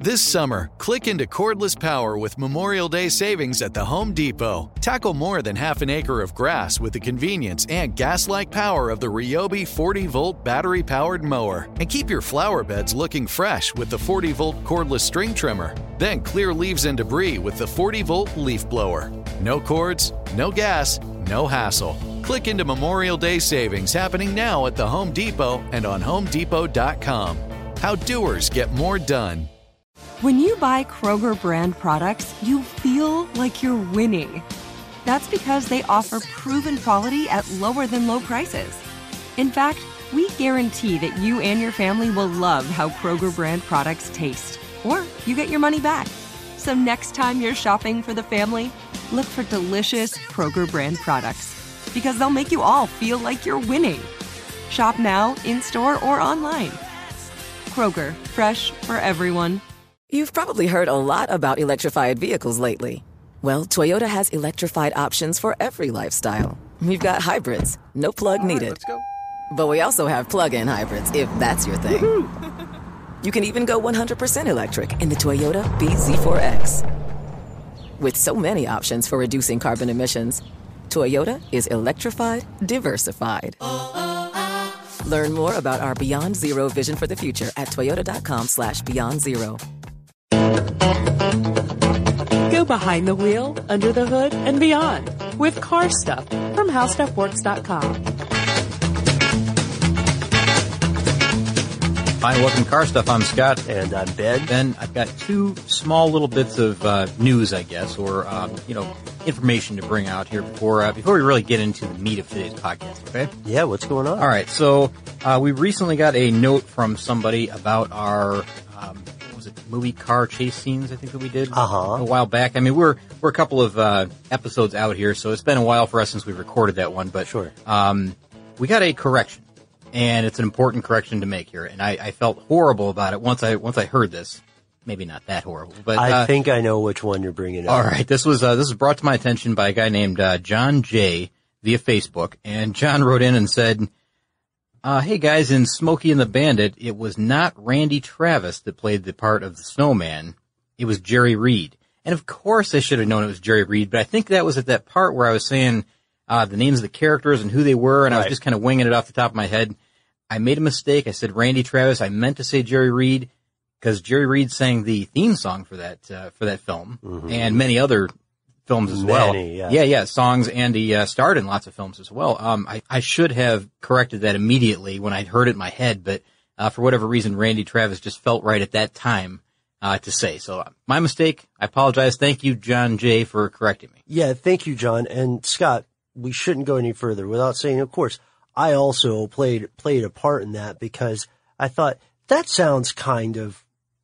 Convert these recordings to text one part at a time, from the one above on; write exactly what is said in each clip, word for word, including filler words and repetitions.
This summer, click into cordless power with Memorial Day savings at the Home Depot. Tackle more than half an acre of grass with the convenience and gas-like power of the Ryobi forty volt battery-powered mower. And keep your flower beds looking fresh with the forty volt cordless string trimmer. Then clear leaves and debris with the forty volt leaf blower. No cords, no gas, no hassle. Click into Memorial Day savings happening now at the Home Depot and on home depot dot com. How doers get more done. When you buy Kroger brand products, you feel like you're winning. That's because they offer proven quality at lower than low prices. In fact, we guarantee that you and your family will love how Kroger brand products taste, or you get your money back. So next time you're shopping for the family, look for delicious Kroger brand products, because they'll make you all feel like you're winning. Shop now, in-store, or online. Kroger, fresh for everyone. You've probably heard a lot about electrified vehicles lately. Well, Toyota has electrified options for every lifestyle. We've got hybrids, no plug All right, needed. let's go. But we also have plug-in hybrids, if that's your thing. Woo-hoo. You can even go one hundred percent electric in the Toyota B Z four X. With so many options for reducing carbon emissions, Toyota is electrified, diversified. Learn more about our Beyond Zero vision for the future at toyota.com slash beyond zero. Go behind the wheel, under the hood, and beyond with Car Stuff from how stuff works dot com. Hi, welcome to Car Stuff. I'm Scott. And I'm Ben. Ben, I've got two small little bits of uh, news, I guess, or, um, you know, information to bring out here before uh, before we really get into the meat of today's podcast, okay? Yeah, what's going on? All right, so uh, we recently got a note from somebody about our, um, what was it, movie car chase scenes, I think that we did uh-huh. a while back. I mean, we're we're a couple of uh, episodes out here, so it's been a while for us since we recorded that one, but sure. um, we got a correction. And it's an important correction to make here, and I, I felt horrible about it once I once I heard this. Maybe not that horrible, but I uh, think I know which one you're bringing up. All right, this was uh, this was brought to my attention by a guy named uh, John J. via Facebook, and John wrote in and said, uh, "Hey guys, in Smokey and the Bandit, it was not Randy Travis that played the part of the Snowman; it was Jerry Reed. And of course, I should have known it was Jerry Reed, but I think that was at that part where I was saying uh, the names of the characters and who they were, and right. I was just kind of winging it off the top of my head." I made a mistake. I said Randy Travis. I meant to say Jerry Reed because Jerry Reed sang the theme song for that uh, for that film mm-hmm. and many other films as many, well. Yeah, yeah, yeah, songs, and he uh, starred in lots of films as well. Um, I, I should have corrected that immediately when I'd heard it in my head, but uh, for whatever reason, Randy Travis just felt right at that time uh, to say. So uh, my mistake. I apologize. Thank you, John J., for correcting me. Yeah, thank you, John. And Scott, we shouldn't go any further without saying, of course, I also played played a part in that because I thought that sounds kind of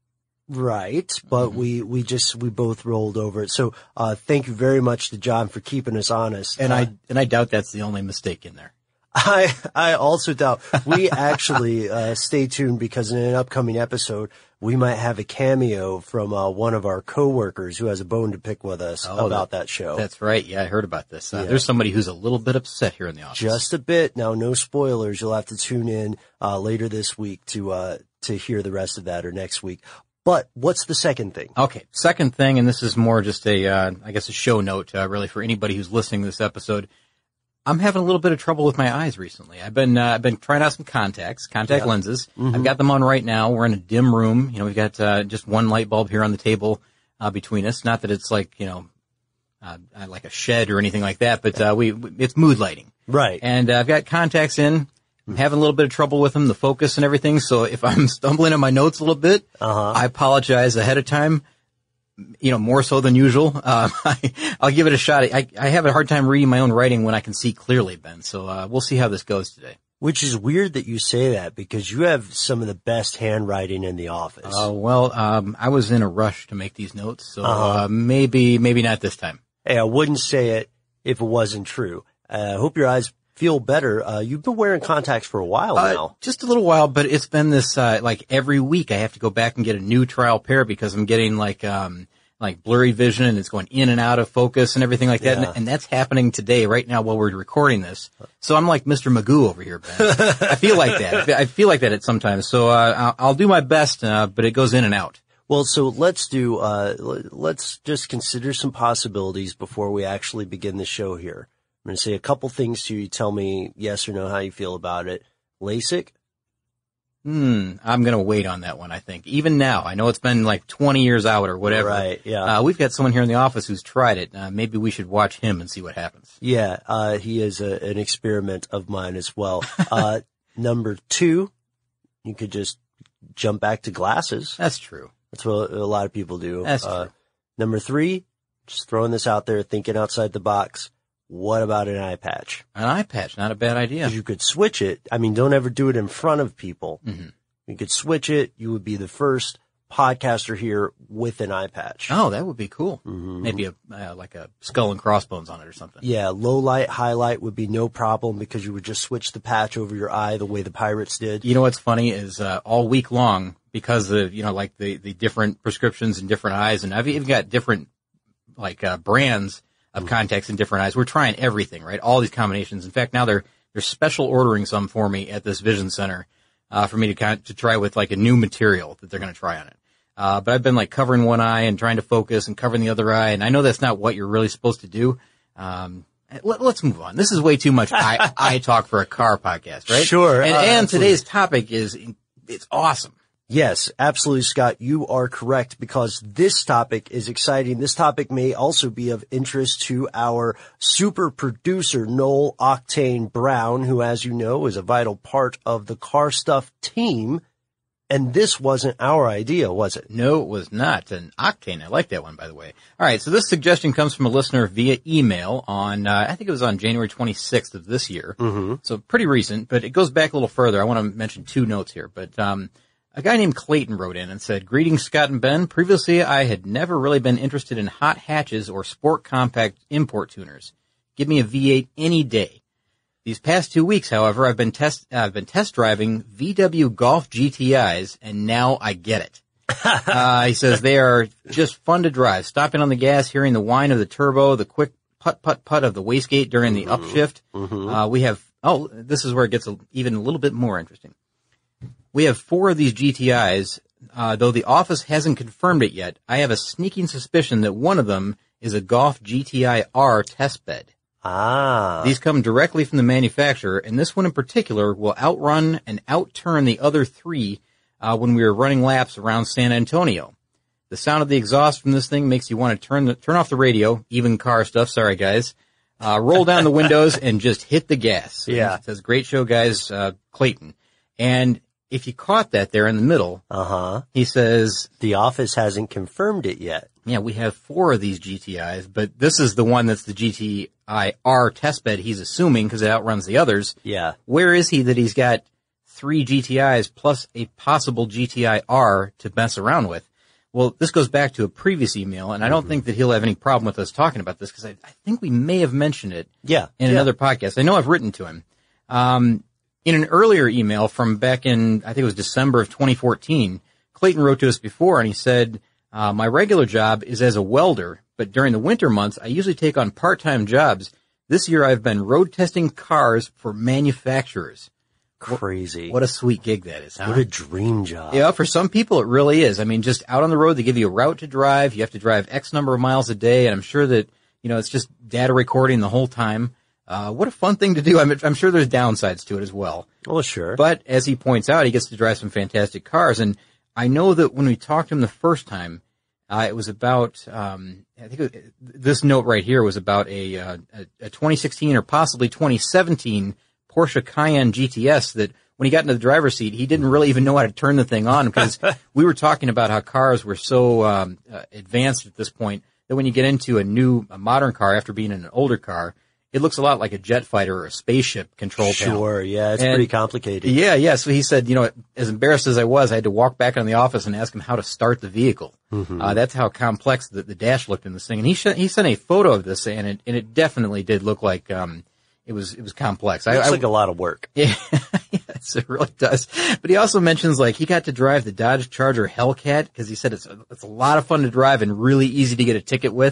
right, but mm-hmm. we we just we both rolled over it. So uh thank you very much to John for keeping us honest. And uh, I and I doubt that's the only mistake in there. I I also doubt. We actually uh stay tuned because in an upcoming episode we might have a cameo from uh one of our coworkers who has a bone to pick with us oh, about that, that show. That's right. Yeah, I heard about this. Uh, yeah. There's somebody who's a little bit upset here in the office. Just a bit. Now, no spoilers. You'll have to tune in uh later this week to uh to hear the rest of that, or next week. But what's the second thing? Okay, second thing, and this is more just a uh I guess a show note uh, really for anybody who's listening to this episode. I'm having a little bit of trouble with my eyes recently. I've been, uh, I've been trying out some contacts, contact yeah. lenses. Mm-hmm. I've got them on right now. We're in a dim room. You know, we've got, uh, just one light bulb here on the table, uh, between us. Not that it's like, you know, uh, like a shed or anything like that, but, uh, we, it's mood lighting. Right. And, uh, I've got contacts in. I'm having a little bit of trouble with them, the focus and everything. So if I'm stumbling on my notes a little bit, uh-huh. I apologize ahead of time. You know, more so than usual. Um, I, I'll give it a shot. I, I have a hard time reading my own writing when I can see clearly, Ben. So, uh, we'll see how this goes today. Which is weird that you say that because you have some of the best handwriting in the office. Uh, well, um, I was in a rush to make these notes. So, uh-huh. uh, maybe, maybe not this time. Hey, I wouldn't say it if it wasn't true. I uh, hope your eyes feel better. Uh, you've been wearing contacts for a while uh, now. Just a little while, but it's been this, uh, like every week I have to go back and get a new trial pair because I'm getting like, um, like blurry vision and it's going in and out of focus and everything like that. Yeah. And, and that's happening today right now while we're recording this. So I'm like Mister Magoo over here, Ben. I feel like that. I feel like that at sometimes. So, uh, I'll, I'll do my best, uh, but it goes in and out. Well, so let's do, uh, let's just consider some possibilities before we actually begin the show here. I'm going to say a couple things to you. Tell me yes or no how you feel about it. LASIK? Hmm, I'm going to wait on that one, I think. Even now, I know it's been like twenty years out or whatever. Right, yeah. Uh, we've got someone here in the office who's tried it. Uh, maybe we should watch him and see what happens. Yeah, uh, he is a, an experiment of mine as well. Uh, number two, you could just jump back to glasses. That's true. That's what a lot of people do. That's uh, true. Number three, just throwing this out there, thinking outside the box. What about an eye patch? An eye patch, not a bad idea. Because you could switch it. I mean, don't ever do it in front of people. Mm-hmm. You could switch it. You would be the first podcaster here with an eye patch. Oh, that would be cool. Mm-hmm. Maybe a uh, like a skull and crossbones on it or something. Yeah, low light, highlight would be no problem because you would just switch the patch over your eye the way the pirates did. You know what's funny is uh, all week long, because of, you know, like the, the different prescriptions in different eyes, and I've even got different like uh, brands of contacts in different eyes. We're trying everything, right? All these combinations. In fact, now they're they're special ordering some for me at this Vision Center uh, for me to kind of, to try with like a new material that they're going to try on it. Uh, but I've been like covering one eye and trying to focus and covering the other eye, and I know that's not what you're really supposed to do. Um, let, let's move on. This is way too much eye, eye talk for a car podcast, right? Sure. And, uh, and absolutely. today's topic is it's awesome. Yes, absolutely, Scott. You are correct because this topic is exciting. This topic may also be of interest to our super producer, Noel Octane Brown, who, as you know, is a vital part of the Car Stuff team. And this wasn't our idea, was it? No, it was not. An Octane. I like that one, by the way. All right. So this suggestion comes from a listener via email on, uh, I think it was on January twenty-sixth of this year. Mm-hmm. So pretty recent, but it goes back a little further. I want to mention two notes here, but, um, a guy named Clayton wrote in and said, "Greetings, Scott and Ben. Previously, I had never really been interested in hot hatches or sport compact import tuners. Give me a V eight any day. These past two weeks, however, I've been test uh, I've been test driving V W Golf G T Is, and now I get it." uh, he says they are just fun to drive. Stopping on the gas, hearing the whine of the turbo, the quick putt putt putt of the wastegate during the mm-hmm. upshift. Mm-hmm. Uh, we have oh, this is where it gets a, even a little bit more interesting. We have four of these G T Is, uh, though the office hasn't confirmed it yet. I have a sneaking suspicion that one of them is a Golf G T I R test bed. Ah. These come directly from the manufacturer, and this one in particular will outrun and outturn the other three uh, when we were running laps around San Antonio. The sound of the exhaust from this thing makes you want to turn the, turn off the radio, even Car Stuff, sorry guys, uh, roll down the windows and just hit the gas. Yeah. It says, "Great show, guys, uh, Clayton." And if you caught that there in the middle, uh-huh. he says, the office hasn't confirmed it yet. yeah, we have four of these G T Is, but this is the one that's the G T I R test bed he's assuming because it outruns the others. Yeah. Where is he that he's got three G T Is plus a possible G T I R to mess around with? Well, this goes back to a previous email, and I don't mm-hmm. think that he'll have any problem with us talking about this because I, I think we may have mentioned it yeah. in yeah. another podcast. I know I've written to him. Um, in an earlier email from back in, I think it was December of twenty fourteen, Clayton wrote to us before, and he said, uh, "My regular job is as a welder, but during the winter months, I usually take on part-time jobs. This year, I've been road testing cars for manufacturers." Crazy. What a sweet gig that is, huh? What a dream job. Yeah, for some people, it really is. I mean, just out on the road, they give you a route to drive. You have to drive X number of miles a day, and I'm sure that, you know, it's just data recording the whole time. Uh, what a fun thing to do. I'm, I'm sure there's downsides to it as well. Well, sure. But as he points out, he gets to drive some fantastic cars. And I know that when we talked to him the first time, uh, it was about, um, I think it was, this note right here was about a, uh, a, a twenty sixteen or possibly twenty seventeen Porsche Cayenne G T S that when he got into the driver's seat, he didn't really even know how to turn the thing on because we were talking about how cars were so, um, uh, advanced at this point that when you get into a new, a modern car after being in an older car, it looks a lot like a jet fighter or a spaceship control panel. Sure, yeah, it's and, pretty complicated. Yeah, yeah. So he said, you know, as embarrassed as I was, I had to walk back in the office and ask him how to start the vehicle. Mm-hmm. Uh, that's how complex the, the dash looked in this thing. And he sh- he sent a photo of this, and it and it definitely did look like um it was it was complex. It looks I, like I, a lot of work. Yeah, yes, it really does. But he also mentions like he got to drive the Dodge Charger Hellcat because he said it's a, it's a lot of fun to drive and really easy to get a ticket with.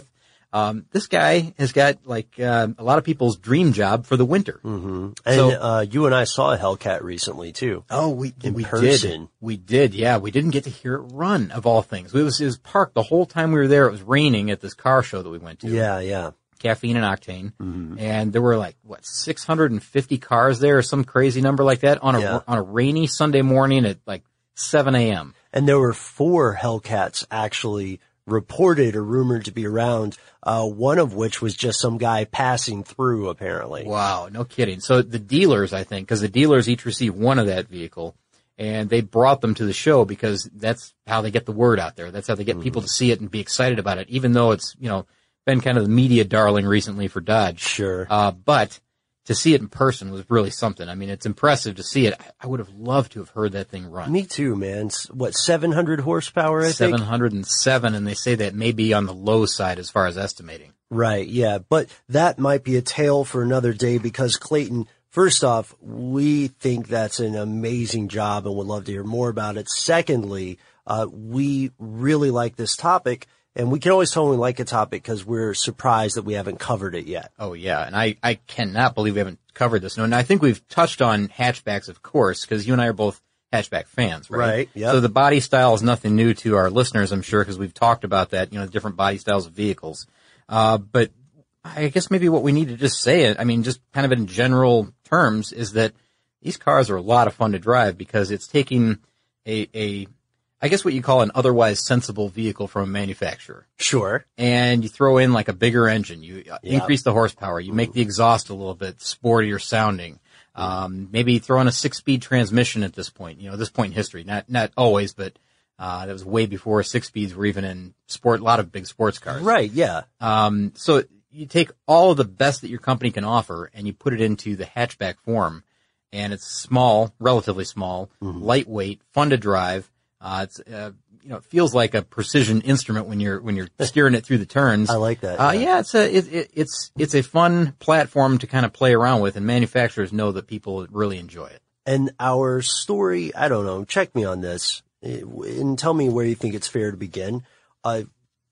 Um, this guy has got like uh, a lot of people's dream job for the winter. Mm-hmm. And So- uh, you and I saw a Hellcat recently too. Oh, we In we person. did. We did. Yeah, we didn't get to hear it run of all things. It was it was parked the whole time we were there. It was raining at this car show that we went to. Yeah, yeah. Caffeine and Octane, Mm-hmm. and there were like what six hundred fifty cars there, or some crazy number like that on a Yeah. on a rainy Sunday morning at like seven a.m. And there were four Hellcats actually reported or rumored to be around, uh, one of which was just some guy passing through, apparently. Wow, no kidding. So the dealers, I think, because the dealers each received one of that vehicle, and they brought them to the show because that's how they get the word out there. That's how they get people to see it and be excited about it, even though it's, you know, been kind of the media darling recently for Dodge. Sure. Uh, but to see it in person was really something. I mean, it's impressive to see it. I would have loved to have heard that thing run. Me too, man. S- What, seven hundred horsepower, I seven think? hundred seven, and they say that may be on the low side as far as estimating. Right, yeah. But that might be a tale for another day because, Clayton, first off, we think that's an amazing job and would love to hear more about it. Secondly, uh, we really like this topic, and we can always tell when we like a topic because we're surprised that we haven't covered it yet. Oh, yeah, and I, I cannot believe we haven't covered this. No, and I think we've touched on hatchbacks, of course, because you and I are both hatchback fans, right? Right, yep. So the body style is nothing new to our listeners, I'm sure, because we've talked about that, you know, different body styles of vehicles. Uh, but I guess maybe what we need to just say, it, I mean, just kind of in general terms, is that these cars are a lot of fun to drive because it's taking a, a I guess what you call an otherwise sensible vehicle from a manufacturer. Sure. And you throw in like a bigger engine. You uh, Yeah. increase the horsepower. You make the exhaust a little bit sportier sounding. Um, maybe throw in a six-speed transmission at this point. You know, this point in history. Not not always, but uh, that was way before six speeds were even in sport. A lot of big sports cars. Right, yeah. Um, so you take all of the best that your company can offer and you put it into the hatchback form. And it's small, relatively small, Mm-hmm. lightweight, fun to drive. Uh, it's, uh, you know, it feels like a precision instrument when you're, when you're steering it through the turns. I like that, Uh, yeah. yeah, it's a, it, it, it's, it's a fun platform to kind of play around with, and manufacturers know that people really enjoy it. And our story, I don't know, check me on this eh, and tell me where you think it's fair to begin. Uh,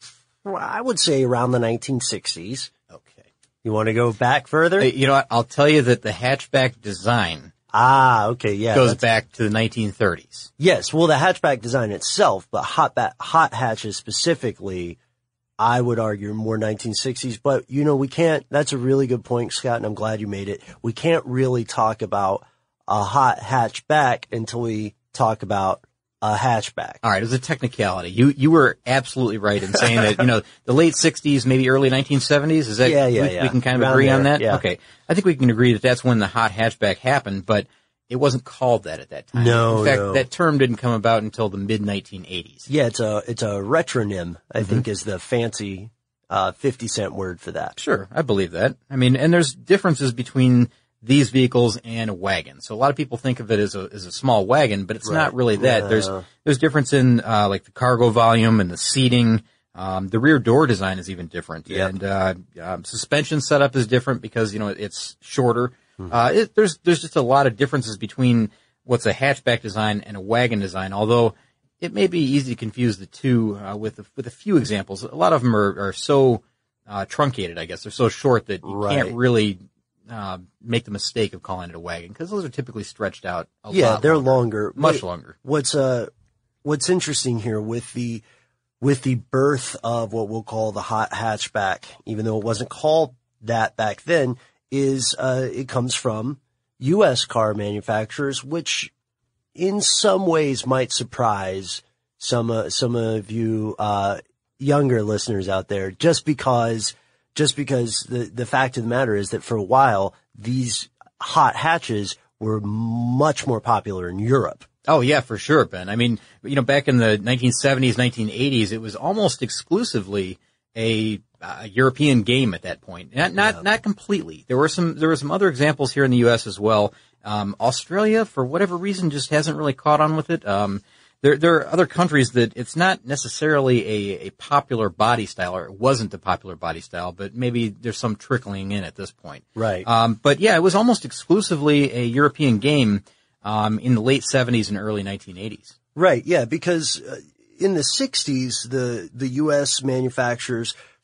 I would say around the nineteen sixties. Okay. You want to go back further? Uh, You know what? I'll tell you that the hatchback design Ah, okay, yeah. goes that's- back to the nineteen thirties. Yes, well, the hatchback design itself, but hot ba- hot hatches specifically, I would argue more nineteen sixties. But, you know, we can't, that's a really good point, Scott, and I'm glad you made it. We can't really talk about a hot hatchback until we talk about a hatchback. All right, it was a technicality. You you were absolutely right in saying that, you know, the late sixties, maybe early nineteen seventies, is that, Yeah, yeah, we, yeah. we can kind of Around agree on there, that? yeah. Okay. I think we can agree that that's when the hot hatchback happened, but it wasn't called that at that time. No, In fact, no. that term didn't come about until the mid nineteen eighties. Yeah, it's a, it's a retronym, I Mm-hmm. think is the fancy, uh, fifty cent word for that. Sure, I believe that. I mean, and there's differences between these vehicles and a wagon. So a lot of people think of it as a as a small wagon, but it's Right. not really that. No. There's there's difference in uh like the cargo volume and the seating. Um the rear door design is even different. Yep. And uh um, suspension setup is different because, you know, it's shorter. Mm-hmm. Uh it, there's there's just a lot of differences between what's a hatchback design and a wagon design, although it may be easy to confuse the two uh, with a, with a few examples. A lot of them are, are so uh truncated, I guess. They're so short that you Right. can't really uh, make the mistake of calling it a wagon because those are typically stretched out a Yeah, lot they're longer, longer. much But longer. What's, uh, what's interesting here with the, with the birth of what we'll call the hot hatchback, even though it wasn't called that back then, is, uh, it comes from U S car manufacturers, which in some ways might surprise some, uh, some of you, uh, younger listeners out there, just because, just because the, the fact of the matter is that for a while, these hot hatches were much more popular in Europe. Oh yeah, for sure, Ben. I mean, you know, back in the nineteen seventies, nineteen eighties, it was almost exclusively a, a European game at that point. Not not Yeah. not completely. There were some there were some other examples here in the U S as well. Um, Australia, for whatever reason, just hasn't really caught on with it. Um, there there are other countries that it's not necessarily a, a popular body style, or it wasn't a popular body style, but maybe there's some trickling in at this point. Right. Um, but yeah, it was almost exclusively a European game. Um, in the late seventies and early nineteen eighties. Right, yeah, because uh, in the sixties, the, the U S manufacturers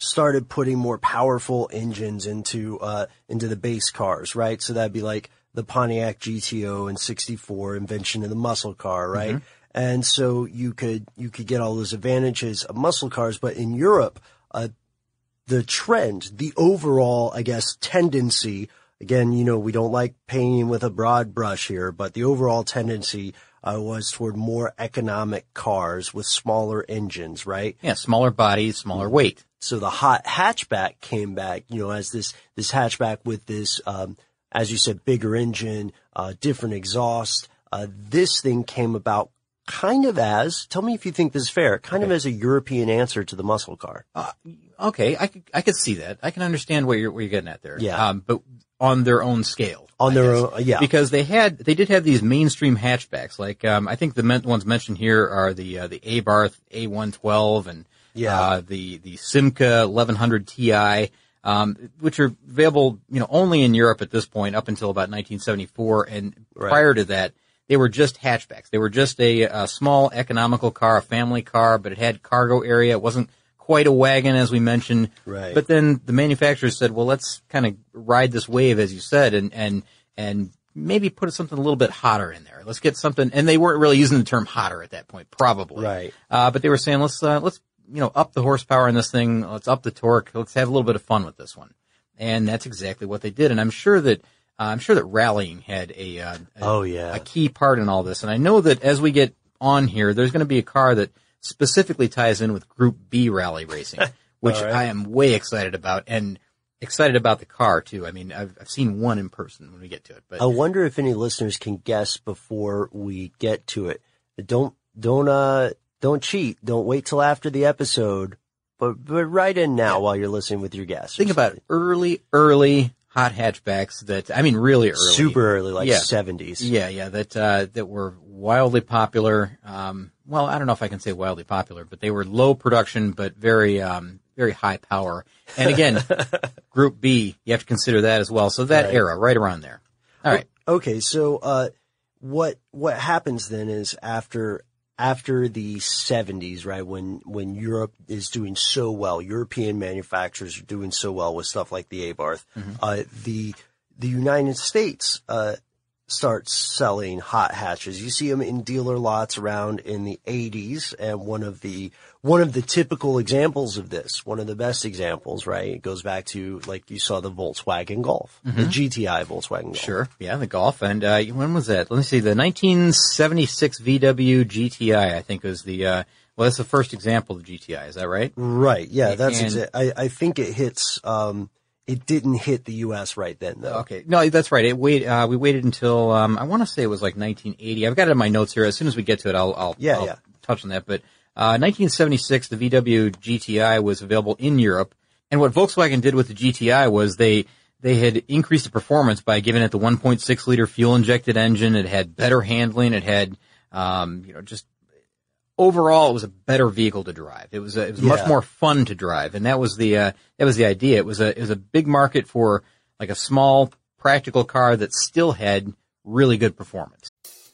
started putting more powerful engines into, uh, into the base cars, right? So that'd be like the Pontiac G T O in sixty-four, invention of the muscle car, right? Mm-hmm. And so you could, you could get all those advantages of muscle cars, but in Europe, uh, the trend, the overall, I guess, tendency, again, you know, we don't like painting with a broad brush here, but the overall tendency uh, was toward more economic cars with smaller engines, right? Yeah, smaller bodies, smaller weight. So the hot hatchback came back, you know, as this, this hatchback with this, um, as you said, bigger engine, uh, different exhaust. Uh, this thing came about kind of as, tell me if you think this is fair, kind okay. of as a European answer to the muscle car. Uh, okay, I could, I could see that. I can understand what you're, what you're getting at there. Yeah. Um, but on their own scale. On I their guess. own, yeah. Because they had, they did have these mainstream hatchbacks. Like, um, I think the men- ones mentioned here are the, uh, the Abarth A one twelve and, yeah. uh, the, the Simca eleven hundred T I, um, which are available, you know, only in Europe at this point up until about nineteen seventy-four. And right. prior to that, they were just hatchbacks. They were just a, a small economical car, a family car, but it had cargo area. It wasn't quite a wagon, as we mentioned. Right. But then the manufacturers said, well, let's kind of ride this wave, as you said, and, and, and maybe put something a little bit hotter in there. Let's get something, and they weren't really using the term hotter at that point, probably. Right. Uh, but they were saying, let's, uh, let's, you know, up the horsepower in this thing. Let's up the torque. Let's have a little bit of fun with this one. And that's exactly what they did. And I'm sure that, uh, I'm sure that rallying had a, uh, a, oh, yeah. a key part in all this. And I know that as we get on here, there's going to be a car that specifically ties in with Group B rally racing, which right. I am way excited about, and excited about the car too. I mean, I've, I've seen one in person when we get to it. But I wonder if any listeners can guess before we get to it. Don't, don't, uh, don't cheat. Don't wait till after the episode, but, but write in now yeah. while you're listening with your guess. Think about early, early hot hatchbacks that, I mean, really early. Super early, like yeah. seventies. Yeah, yeah, that, uh, that were wildly popular. Um, well, I don't know if I can say wildly popular, but they were low production, but very, um, very high power. And again, Group B, you have to consider that as well. So that right. era, right around there. All right. Okay. So, uh, what, what happens then is after, after the seventies, right, when, when Europe is doing so well, European manufacturers are doing so well with stuff like the Abarth, mm-hmm. uh, the, the United States, uh, starts selling hot hatches. You see them in dealer lots around in the eighties, and one of the, one of the typical examples of this, one of the best examples, right, it goes back to, like, you saw the Volkswagen Golf, mm-hmm. the G T I Volkswagen Golf. Sure, yeah, the Golf, and, uh, when was that? Let me see, the nineteen seventy-six V W G T I, I think was the, uh, well, that's the first example of G T I, is that right? Right, yeah, that's and, exa- I, I think it hits, um, it didn't hit the U S right then, though. Okay. No, that's right. It wait, uh, we waited until, um, I want to say it was like nineteen eighty. I've got it in my notes here. As soon as we get to it, I'll, I'll, yeah, I'll yeah. touch on that. But, uh, nineteen seventy-six, the V W G T I was available in Europe. And what Volkswagen did with the G T I was they, they had increased the performance by giving it the one point six liter fuel injected engine. It had better handling. It had, um, you know, just, overall, it was a better vehicle to drive. It was a, it was yeah. much more fun to drive, and that was the uh, that was the idea. It was a it was a big market for like a small practical car that still had really good performance.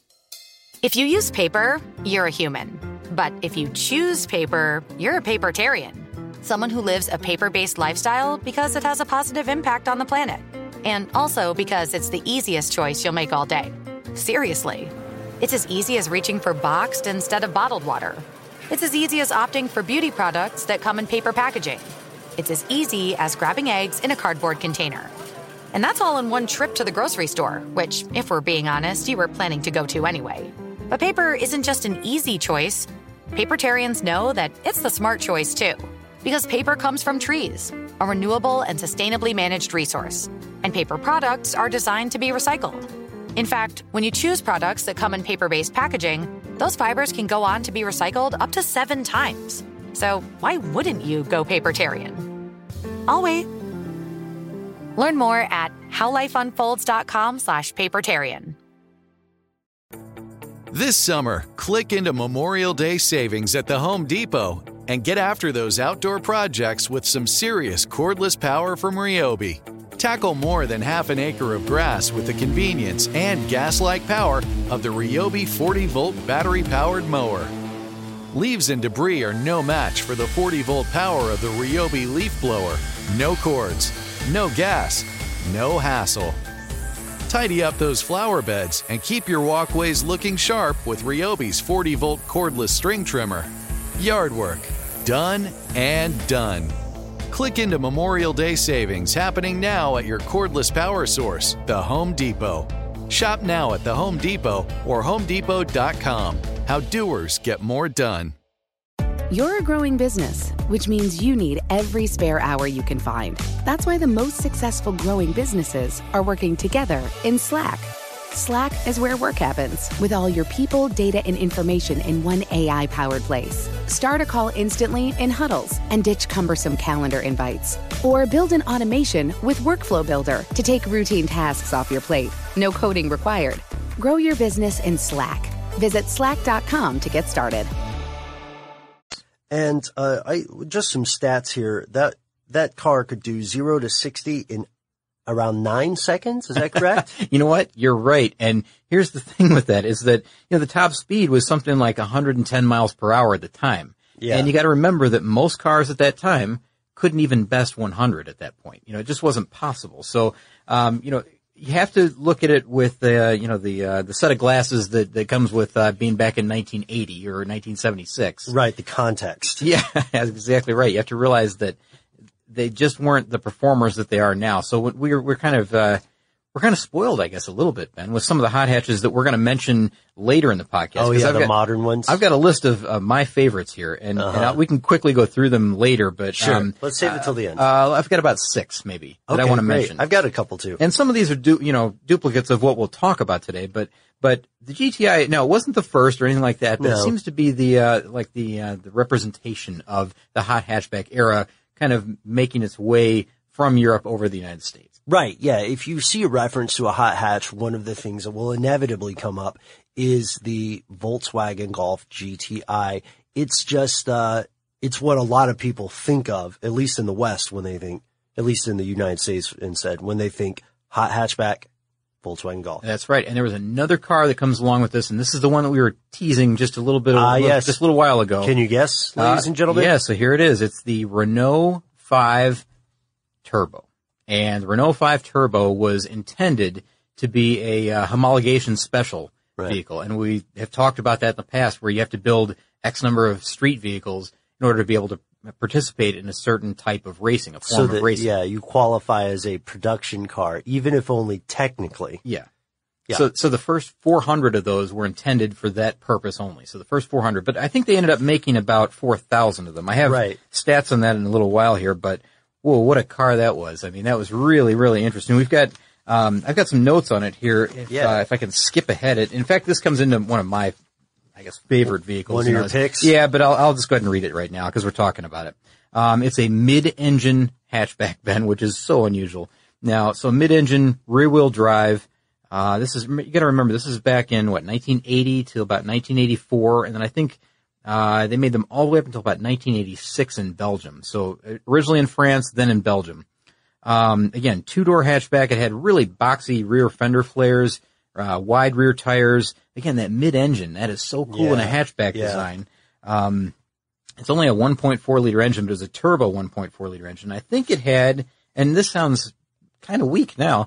If you use paper, you're a human. But if you choose paper, you're a papertarian. Someone who lives a paper-based lifestyle because it has a positive impact on the planet. And also because it's the easiest choice you'll make all day. Seriously. It's as easy as reaching for boxed instead of bottled water. It's as easy as opting for beauty products that come in paper packaging. It's as easy as grabbing eggs in a cardboard container. And that's all in one trip to the grocery store, which, if we're being honest, you were planning to go to anyway. But paper isn't just an easy choice. Papertarians know that it's the smart choice, too. Because paper comes from trees, a renewable and sustainably managed resource. And paper products are designed to be recycled. In fact, when you choose products that come in paper-based packaging, those fibers can go on to be recycled up to seven times. So why wouldn't you go papertarian? I'll wait. Learn more at howlifeunfolds.com slash papertarian. This summer, click into Memorial Day savings at the Home Depot and get after those outdoor projects with some serious cordless power from Ryobi. Tackle more than half an acre of grass with the convenience and gas-like power of the Ryobi forty volt battery-powered mower. Leaves and debris are no match for the forty volt power of the Ryobi leaf blower. No cords, no gas, no hassle. Tidy up those flower beds and keep your walkways looking sharp with Ryobi's forty volt cordless string trimmer. Yard work, done and done. Click into Memorial Day savings happening now at your cordless power source, the Home Depot. Shop now at the Home Depot or home depot dot com. How doers get more done. You're a growing business, which means you need every spare hour you can find. That's why the most successful growing businesses are working together in Slack. Slack is where work happens, with all your people, data, and information in one A I-powered place. Start a call instantly in huddles and ditch cumbersome calendar invites. Or build an automation with Workflow Builder to take routine tasks off your plate. No coding required. Grow your business in Slack. Visit slack dot com to get started. And uh, I just some stats here. That that car could do zero to sixty in around nine seconds. Is that correct? You know what? You're right. And here's the thing with that is that, you know, the top speed was something like one hundred ten miles per hour at the time. Yeah. And you got to remember that most cars at that time couldn't even best one hundred at that point. You know, it just wasn't possible. So, um, you know, you have to look at it with the, you know, the, uh, the set of glasses that, that comes with, uh, being back in nineteen eighty or nineteen seventy-six. Right. The context. Yeah, that's exactly right. You have to realize that they just weren't the performers that they are now. So we're, we're kind of, uh, we're kind of spoiled, I guess, a little bit, Ben, with some of the hot hatches that we're going to mention later in the podcast. Oh, yeah, I've the got, modern ones. I've got a list of uh, my favorites here, and, uh-huh. and I, we can quickly go through them later. But sure, um, let's save it till the end. Uh, I've got about six, maybe, that okay, I want to great. mention. I've got a couple too, and some of these are, du- you know, duplicates of what we'll talk about today. But but the G T I, no, it wasn't the first or anything like that. But no. It seems to be the uh, like the uh, the representation of the hot hatchback era, kind of making its way from Europe over the United States. Right, yeah. If you see a reference to a hot hatch, one of the things that will inevitably come up is the Volkswagen Golf G T I. It's just, uh, it's what a lot of people think of, at least in the West when they think, at least in the United States instead, when they think hot hatchback, Volkswagen Golf. That's right. And there was another car that comes along with this, and this is the one that we were teasing just a little bit, Ah, uh, yes. just a little while ago. Can you guess, ladies uh, and gentlemen? Yeah, so here it is. It's the Renault five Turbo. And the Renault five Turbo was intended to be a uh, homologation special right. vehicle. And we have talked about that in the past, where you have to build X number of street vehicles in order to be able to participate in a certain type of racing, a form so that, of racing. Yeah, you qualify as a production car, even if only technically. Yeah. Yeah. So, so the first four hundred of those were intended for that purpose only. So the first four hundred, but I think they ended up making about four thousand of them. I have right. stats on that in a little while here, but whoa, what a car that was. I mean, that was really, really interesting. We've got, um, I've got some notes on it here. If, yeah. uh, if I can skip ahead it. In fact, this comes into one of my, I guess, favorite vehicles. One of you your know. picks? Yeah, but I'll, I'll just go ahead and read it right now because we're talking about it. Um, it's a mid-engine hatchback, Ben, which is so unusual. Now, so mid-engine, rear-wheel drive. Uh, this is, you gotta remember, this is back in, what, nineteen eighty to about nineteen eighty-four, and then I think, uh, they made them all the way up until about nineteen eighty-six in Belgium. So, originally in France, then in Belgium. Um, again, two-door hatchback. It had really boxy rear fender flares, uh, wide rear tires. Again, that mid-engine, that is so cool yeah. in a hatchback yeah. design. Um, it's only a one point four liter engine, but it was a turbo one point four liter engine. I think it had, and this sounds kind of weak now,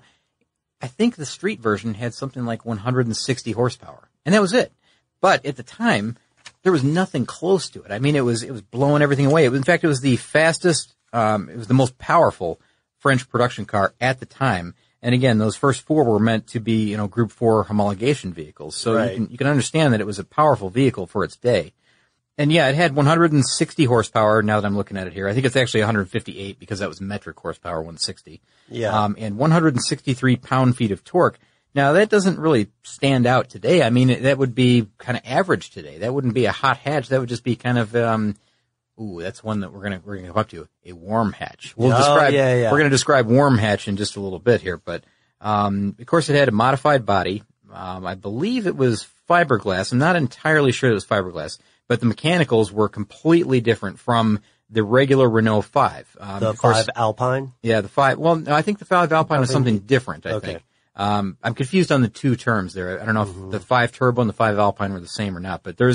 I think the street version had something like one hundred sixty horsepower, and that was it. But at the time, there was nothing close to it. I mean, it was, it was blowing everything away. It was, in fact, it was the fastest, um, it was the most powerful French production car at the time. And again, those first four were meant to be, you know, Group four homologation vehicles. So right. you can, you can understand that it was a powerful vehicle for its day. And yeah, it had one hundred sixty horsepower. Now that I'm looking at it here, I think it's actually one hundred fifty-eight because that was metric horsepower, one hundred sixty. Yeah. Um, and one hundred sixty-three pound-feet of torque. Now that doesn't really stand out today. I mean, that would be kind of average today. That wouldn't be a hot hatch. That would just be kind of, um, ooh, that's one that we're gonna we're gonna come up to. A warm hatch. We'll oh, describe. Yeah, yeah. We're gonna describe warm hatch in just a little bit here, but um, of course, it had a modified body. Um, I believe it was fiberglass. I'm not entirely sure it was fiberglass. But the mechanicals were completely different from the regular Renault five. Um, the of course, five Alpine? Yeah, the five. Well, no, I think the five Alpine was Something- something different, I Okay. think. Um, I'm confused on the two terms there. I don't know Mm-hmm. if the five Turbo and the five Alpine were the same or not, but there's a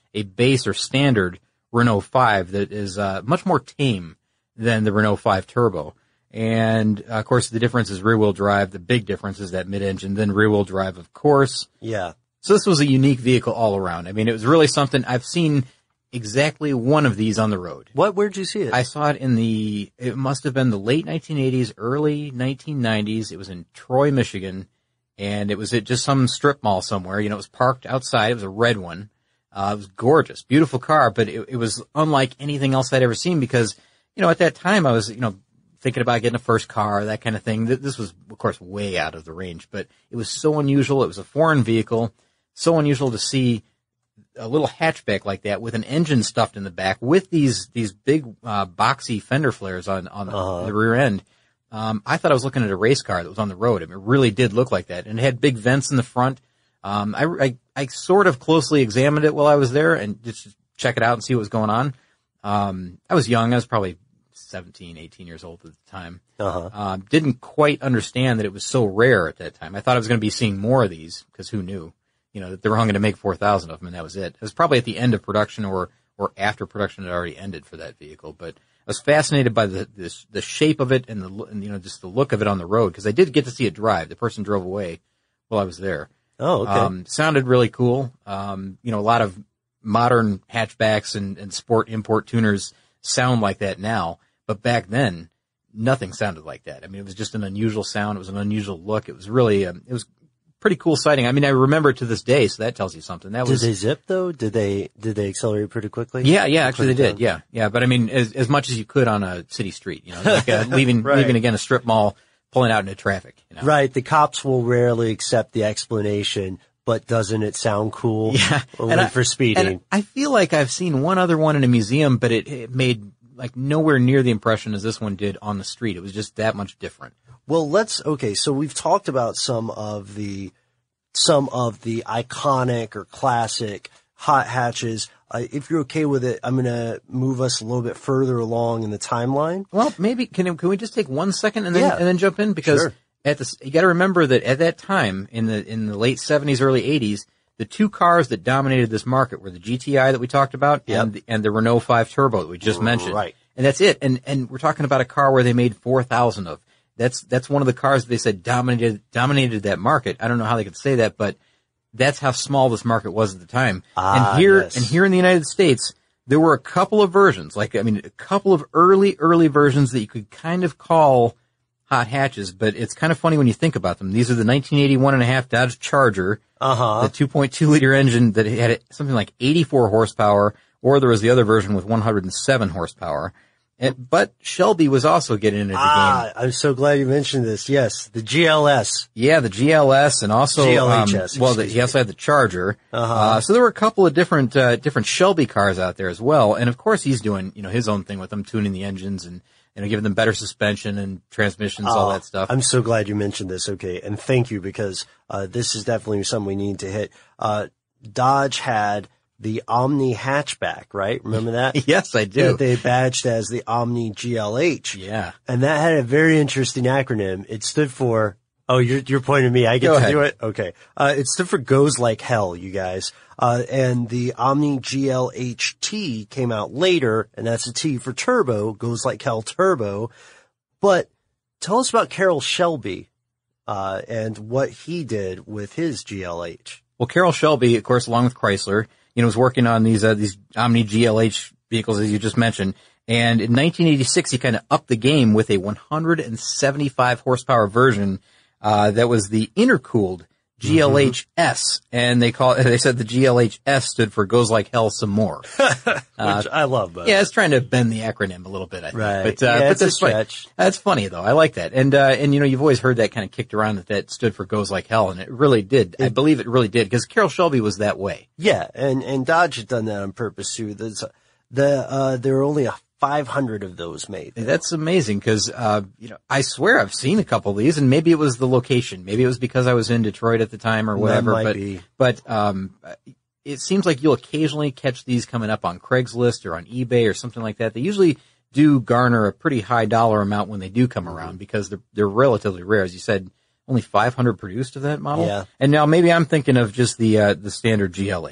a base or standard Renault five that is uh, much more tame than the Renault five Turbo. And, uh, of course, the difference is rear-wheel drive. The big difference is that mid-engine, then rear-wheel drive, of course. Yeah. So this was a unique vehicle all around. I mean, it was really something. I've seen exactly one of these on the road. What? Where'd you see it? I saw it in the, it must have been the late nineteen eighties, early nineteen nineties. It was in Troy, Michigan, and it was at just some strip mall somewhere. You know, it was parked outside. It was a red one. Uh, it was gorgeous, beautiful car, but it, it was unlike anything else I'd ever seen because, you know, at that time I was, you know, thinking about getting a first car, that kind of thing. This was, of course, way out of the range, but it was so unusual. It was a foreign vehicle, so unusual to see a little hatchback like that with an engine stuffed in the back with these, these big, uh, boxy fender flares on, on uh-huh. the rear end. Um, I thought I was looking at a race car that was on the road. I mean, it really did look like that. And it had big vents in the front. Um, I, I, I sort of closely examined it while I was there and just check it out and see what was going on. Um, I was young. I was probably seventeen, eighteen years old at the time. Uh-huh. Uh, didn't quite understand that it was so rare at that time. I thought I was going to be seeing more of these because who knew? You know, that they were only going to make four thousand of them and that was it. It was probably at the end of production or, or after production had already ended for that vehicle. But I was fascinated by the, this, the shape of it and the, and, you know, just the look of it on the road because I did get to see it drive. The person drove away while I was there. Oh, okay. Um, sounded really cool. Um, you know, a lot of modern hatchbacks and, and sport import tuners sound like that now. But back then, nothing sounded like that. I mean, it was just an unusual sound. It was an unusual look. It was really, um, it was pretty cool sighting. I mean, I remember it to this day, so that tells you something. That was. Did they zip though? Did they, did they accelerate pretty quickly? Yeah, yeah, actually they did. Yeah, yeah. But I mean, as, as much as you could on a city street, you know, like, uh, leaving, right. leaving again a strip mall, pulling out into traffic, you know. Right. The cops will rarely accept the explanation, but doesn't it sound cool? Yeah. Only and I, for speeding. And I feel like I've seen one other one in a museum, but it, it made like nowhere near the impression as this one did on the street. It was just that much different. Well, let's, okay, so we've talked about some of the, some of the iconic or classic hot hatches. Uh, if you're okay with it, I'm going to move us a little bit further along in the timeline. Well, maybe, can can we just take one second and then, yeah. and then jump in? Because sure. at the, you gotta remember that at that time, in the, in the late seventies, early eighties, the two cars that dominated this market were the G T I that we talked about yep. and, the, and the Renault five Turbo that we just mentioned. Right. And that's it. And, and we're talking about a car where they made four thousand of. That's, that's one of the cars that they said dominated, dominated that market. I don't know how they could say that, but that's how small this market was at the time. Ah, and here, yes. and here in the United States, there were a couple of versions, like, I mean, a couple of early, early versions that you could kind of call hot hatches, but it's kind of funny when you think about them. These are the nineteen eighty-one and a half Dodge Charger, uh-huh. the two point two liter engine that had something like eighty-four horsepower, or there was the other version with one hundred seven horsepower. And, but Shelby was also getting into the ah, game. I'm so glad you mentioned this. Yes, the G L S. Yeah, the G L S and also, G L H S, um, well, the, he also had the Charger. Uh-huh. Uh, so there were a couple of different, uh, different Shelby cars out there as well. And of course he's doing, you know, his own thing with them, tuning the engines and, you know, giving them better suspension and transmissions, uh, all that stuff. I'm so glad you mentioned this. Okay. And thank you because, uh, this is definitely something we need to hit. Uh, Dodge had the Omni hatchback, right? Remember that? Yes, I do. That they badged as the Omni G L H. Yeah. And that had a very interesting acronym. It stood for, oh, you're, you're pointing at me. I get Go to ahead. do it? Okay. Uh, it stood for Goes Like Hell, you guys. Uh, and the Omni G L H T came out later, and that's a T for turbo, Goes Like Hell Turbo. But tell us about Carroll Shelby, uh, and what he did with his G L H. Well, Carroll Shelby, of course, along with Chrysler, you know, was working on these, uh, these Omni G L H vehicles, as you just mentioned. And in nineteen eighty-six, he kind of upped the game with a one hundred seventy-five horsepower version, uh, that was the intercooled G L H S. Mm-hmm. And they call, they said the G L H S stood for Goes Like Hell Some More. Which uh, I love, though. Yeah, it's trying to bend the acronym a little bit, I think. Right. But, uh, yeah, but it's a that's funny. stretch. That's funny, though. I like that. And, uh, and, you know, you've always heard that kind of kicked around that that stood for Goes Like Hell, and it really did. It, I believe it really did, because Carroll Shelby was that way. Yeah, and, and Dodge had done that on purpose, too. There's, the, uh, there were only a five hundred of those made. That's amazing, because, uh, you know, I swear I've seen a couple of these, and maybe it was the location. Maybe it was because I was in Detroit at the time or whatever. That might but, be. but, um, it seems like you'll occasionally catch these coming up on Craigslist or on eBay or something like that. They usually do garner a pretty high dollar amount when they do come around, because they're, they're relatively rare. As you said, only five hundred produced of that model. Yeah. And now maybe I'm thinking of just the, uh, the standard G L H.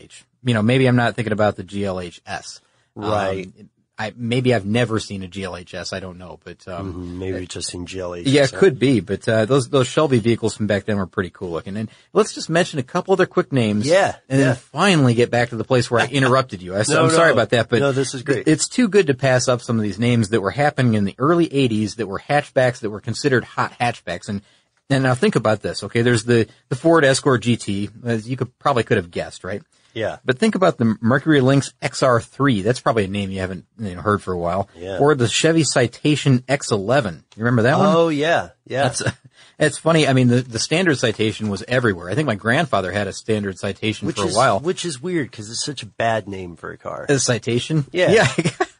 you know, maybe I'm not thinking about the G L H S. Right. Um, I, maybe I've never seen a G L H S. I don't know, but, um, mm-hmm. maybe you've just seen G L H S. Yeah, it could be, but, uh, those, those Shelby vehicles from back then were pretty cool looking. And let's just mention a couple other quick names. Yeah. And yeah. then finally get back to the place where I interrupted you. I, no, I'm no. sorry about that, but no, this is great. It's too good to pass up some of these names that were happening in the early eighties that were hatchbacks that were considered hot hatchbacks. And, and now think about this, okay? There's the, the Ford Escort G T, as you could, probably could have guessed, right? Yeah. But think about the Mercury Lynx X R three. That's probably a name you haven't you know, heard for a while. Yeah. Or the Chevy Citation X eleven. You remember that one? Oh, yeah. Yeah. That's, it's funny. I mean, the, the standard Citation was everywhere. I think my grandfather had a standard Citation which for is, a while. Which is weird because it's such a bad name for a car. A Citation? Yeah. Yeah.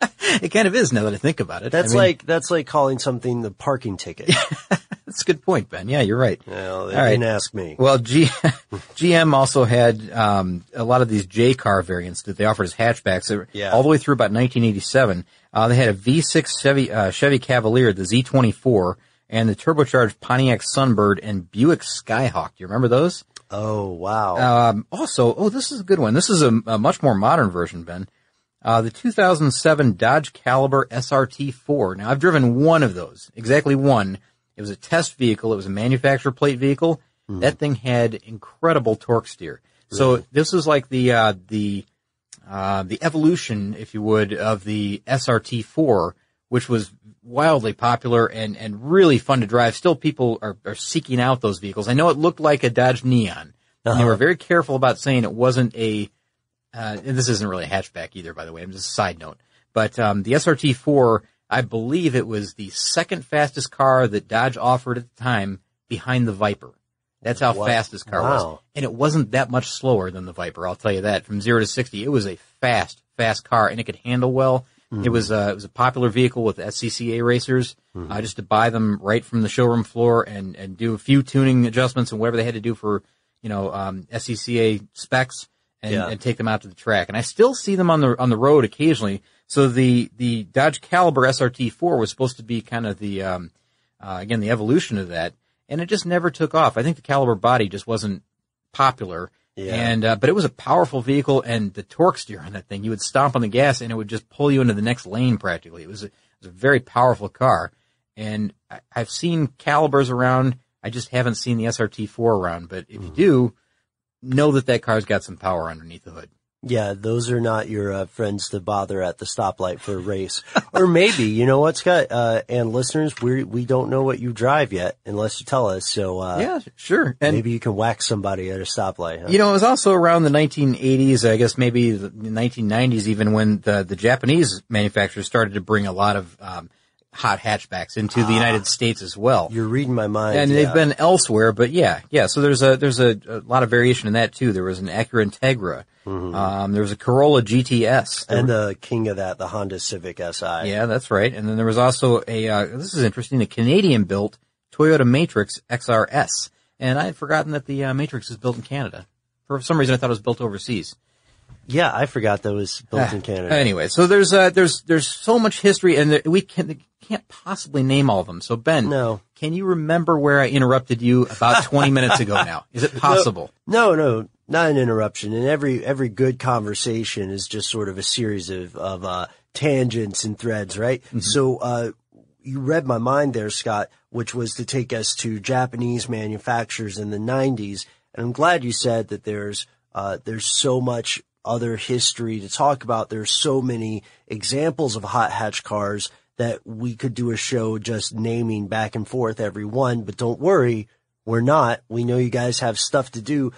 It kind of is now that I think about it. That's I mean, like, that's like calling something the parking ticket. That's a good point, Ben. Yeah, you're right. Well, they All right. didn't ask me. Well, G, G M also had um, a lot of these J car variants that they offered as hatchbacks. Yeah. All the way through about nineteen eighty-seven. Uh, they had a V six Chevy uh, Chevy Cavalier, the Z twenty-four, and the turbocharged Pontiac Sunbird and Buick Skyhawk. Do you remember those? Oh, wow. Um, also, oh, this is a good one. This is a, a much more modern version, Ben. Uh, the two thousand seven Dodge Caliber S R T four. Now, I've driven one of those, exactly one. It was a test vehicle. It was a manufacturer plate vehicle. Mm. That thing had incredible torque steer. Really? So this is like the, uh, the, uh, the evolution, if you would, of the S R T four, which was wildly popular and, and really fun to drive. Still people are, are seeking out those vehicles. I know it looked like a Dodge Neon. Uh-huh. And they were very careful about saying it wasn't a, uh, and this isn't really a hatchback either, by the way. I'm just a side note. But, um, the S R T four, I believe it was the second fastest car that Dodge offered at the time behind the Viper. That's how what? fast this car wow. was. And it wasn't that much slower than the Viper, I'll tell you that. From zero to sixty, it was a fast, fast car, and it could handle well. Mm-hmm. It was, uh, it was a popular vehicle with S C C A racers, mm-hmm. uh, just to buy them right from the showroom floor and, and do a few tuning adjustments and whatever they had to do for, you know, um, S C C A specs and, yeah. and take them out to the track. And I still see them on the, on the road occasionally. So the, the Dodge Caliber S R T four was supposed to be kind of the, um, uh, again, the evolution of that. And it just never took off. I think the Caliber body just wasn't popular. Yeah. And, uh, but it was a powerful vehicle, and the torque steer on that thing, you would stomp on the gas and it would just pull you into the next lane practically. It was a, it was a very powerful car. And I, I've seen Calibers around. I just haven't seen the S R T four around. But if mm-hmm. you do, know that that car's got some power underneath the hood. Yeah, those are not your uh, friends to bother at the stoplight for a race. Or maybe, you know what, Scott, uh, and listeners, we we don't know what you drive yet unless you tell us. So uh, yeah, sure. And maybe you can whack somebody at a stoplight. Huh? You know, it was also around the nineteen eighties, I guess maybe the nineteen nineties even, when the, the Japanese manufacturers started to bring a lot of um, hot hatchbacks into the ah, United States as well. You're reading my mind. And yeah. they've been elsewhere, but yeah, yeah. So there's a there's a, a lot of variation in that too. There was an Acura Integra. Mm-hmm. Um, there was a Corolla G T S. There and were, the king of that, the Honda Civic S I. Yeah, that's right. And then there was also a, uh, this is interesting, a Canadian-built Toyota Matrix X R S. And I had forgotten that the uh, Matrix is built in Canada. For some reason, I thought it was built overseas. Yeah, I forgot that was built in Canada. Anyway, so there's uh, there's there's so much history, and there, we can, can't possibly name all of them. So Ben, no. Can you remember where I interrupted you about twenty minutes ago now? Is it possible? No, no, no, not an interruption. And every every good conversation is just sort of a series of of uh, tangents and threads, right? Mm-hmm. So uh, you read my mind there, Scott, which was to take us to Japanese manufacturers in the nineties. And I'm glad you said that there's uh, there's so much other history to talk about. There's so many examples of hot hatch cars that we could do a show just naming back and forth every one. But don't worry, we're not. We know you guys have stuff to do.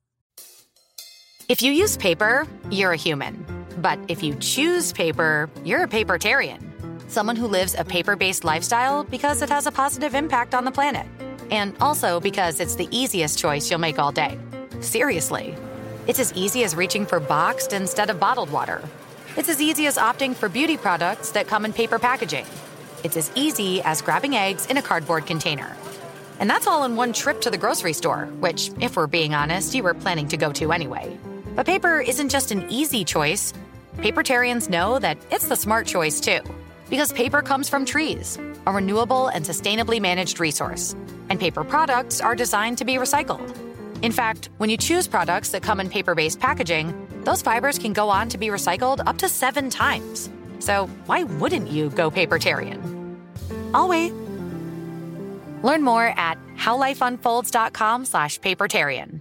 If you use paper, you're a human. But if you choose paper, you're a papertarian. Someone who lives a paper-based lifestyle because it has a positive impact on the planet. And also because it's the easiest choice you'll make all day. Seriously. It's as easy as reaching for boxed instead of bottled water. It's as easy as opting for beauty products that come in paper packaging. It's as easy as grabbing eggs in a cardboard container. And that's all in one trip to the grocery store, which, if we're being honest, you were planning to go to anyway. But paper isn't just an easy choice. Papertarians know that it's the smart choice, too. Because paper comes from trees, a renewable and sustainably managed resource. And paper products are designed to be recycled. In fact, when you choose products that come in paper-based packaging, Those fibers can go on to be recycled up to seven times. So why wouldn't you go papertarian? I'll wait. Learn more at howlifeunfolds.com slash papertarian.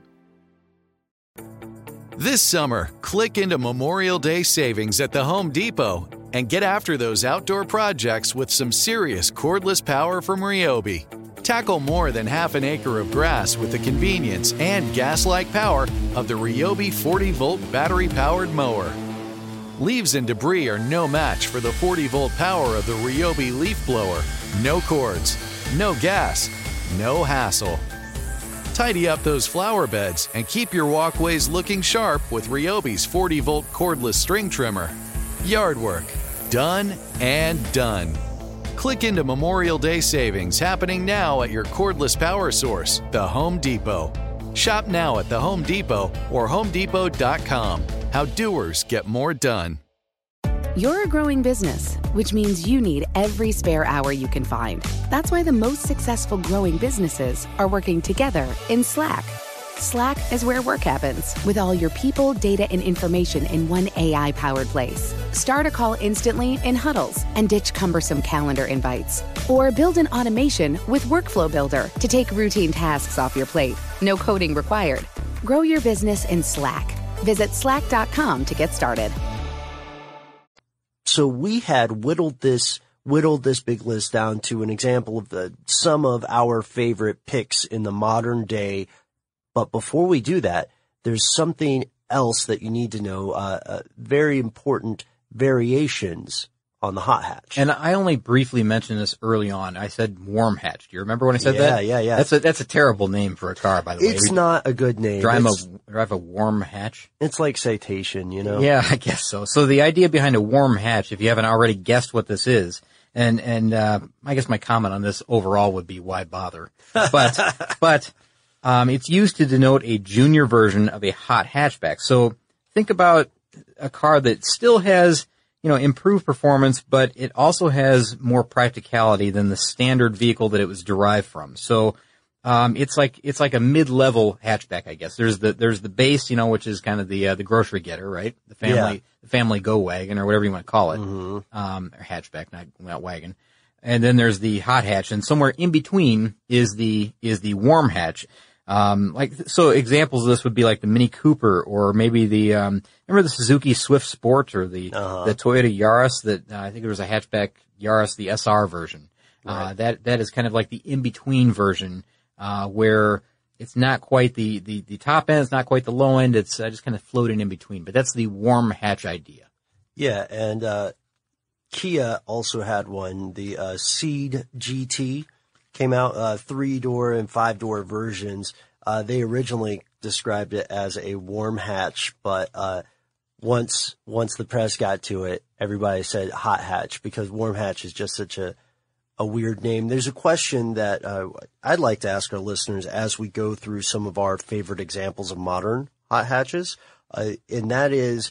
This summer, click into Memorial Day savings at the Home Depot and get after those outdoor projects with some serious cordless power from Ryobi. Tackle more than half an acre of grass with the convenience and gas-like power of the Ryobi forty volt battery-powered mower. Leaves and debris are no match for the forty volt power of the Ryobi leaf blower. No cords, no gas, no hassle. Tidy up those flower beds and keep your walkways looking sharp with Ryobi's forty volt cordless string trimmer. Yard work, done and done. Click into Memorial Day savings happening now at your cordless power source, the Home Depot. Shop now at the Home Depot or home depot dot com. How doers get more done. You're a growing business, which means you need every spare hour you can find. That's why the most successful growing businesses are working together in Slack. Slack is where work happens, with all your people, data, and information in one A I-powered place. Start a call instantly in huddles and ditch cumbersome calendar invites. Or build an automation with Workflow Builder to take routine tasks off your plate. No coding required. Grow your business in Slack. Visit slack dot com to get started. So we had whittled this whittled this big list down to an example of the some of our favorite picks in the modern day. But before we do that, there's something else that you need to know, uh, uh, very important variations on the hot hatch. And I only briefly mentioned this early on. I said warm hatch. Do you remember when I said yeah, that? Yeah, yeah, yeah. That's a, that's a terrible name for a car, by the way. It's we, not a good name. Drive a, drive a warm hatch? It's like citation, you know? Yeah, I guess so. So the idea behind a warm hatch, if you haven't already guessed what this is, and, and, uh, I guess my comment on this overall would be why bother? But, but, Um, it's used to denote a junior version of a hot hatchback. So think about a car that still has, you know, improved performance, but it also has more practicality than the standard vehicle that it was derived from. So, um, it's like, it's like a mid-level hatchback, I guess. There's the, there's the base, you know, which is kind of the, uh, the grocery getter, right? The family, yeah. the family go wagon or whatever you want to call it. Mm-hmm. Um, or hatchback, not, not wagon. And then there's the hot hatch, and somewhere in between is the, is the warm hatch. Um, like, so examples of this would be like the Mini Cooper or maybe the, um, remember the Suzuki Swift Sport or the, uh-huh. the Toyota Yaris that, uh, I think there was a hatchback Yaris, the S R version. Right. Uh, that, that is kind of like the in-between version, uh, where it's not quite the, the, the top end, it's not quite the low end, it's uh, just kind of floating in between, but that's the warm hatch idea. Yeah, and, uh, Kia also had one, the, uh, Ceed G T. Came out, uh, three-door and five-door versions. Uh, they originally described it as a warm hatch, but, uh, once, once the press got to it, everybody said hot hatch because warm hatch is just such a, a weird name. There's a question that, uh, I'd like to ask our listeners as we go through some of our favorite examples of modern hot hatches. Uh, and that is,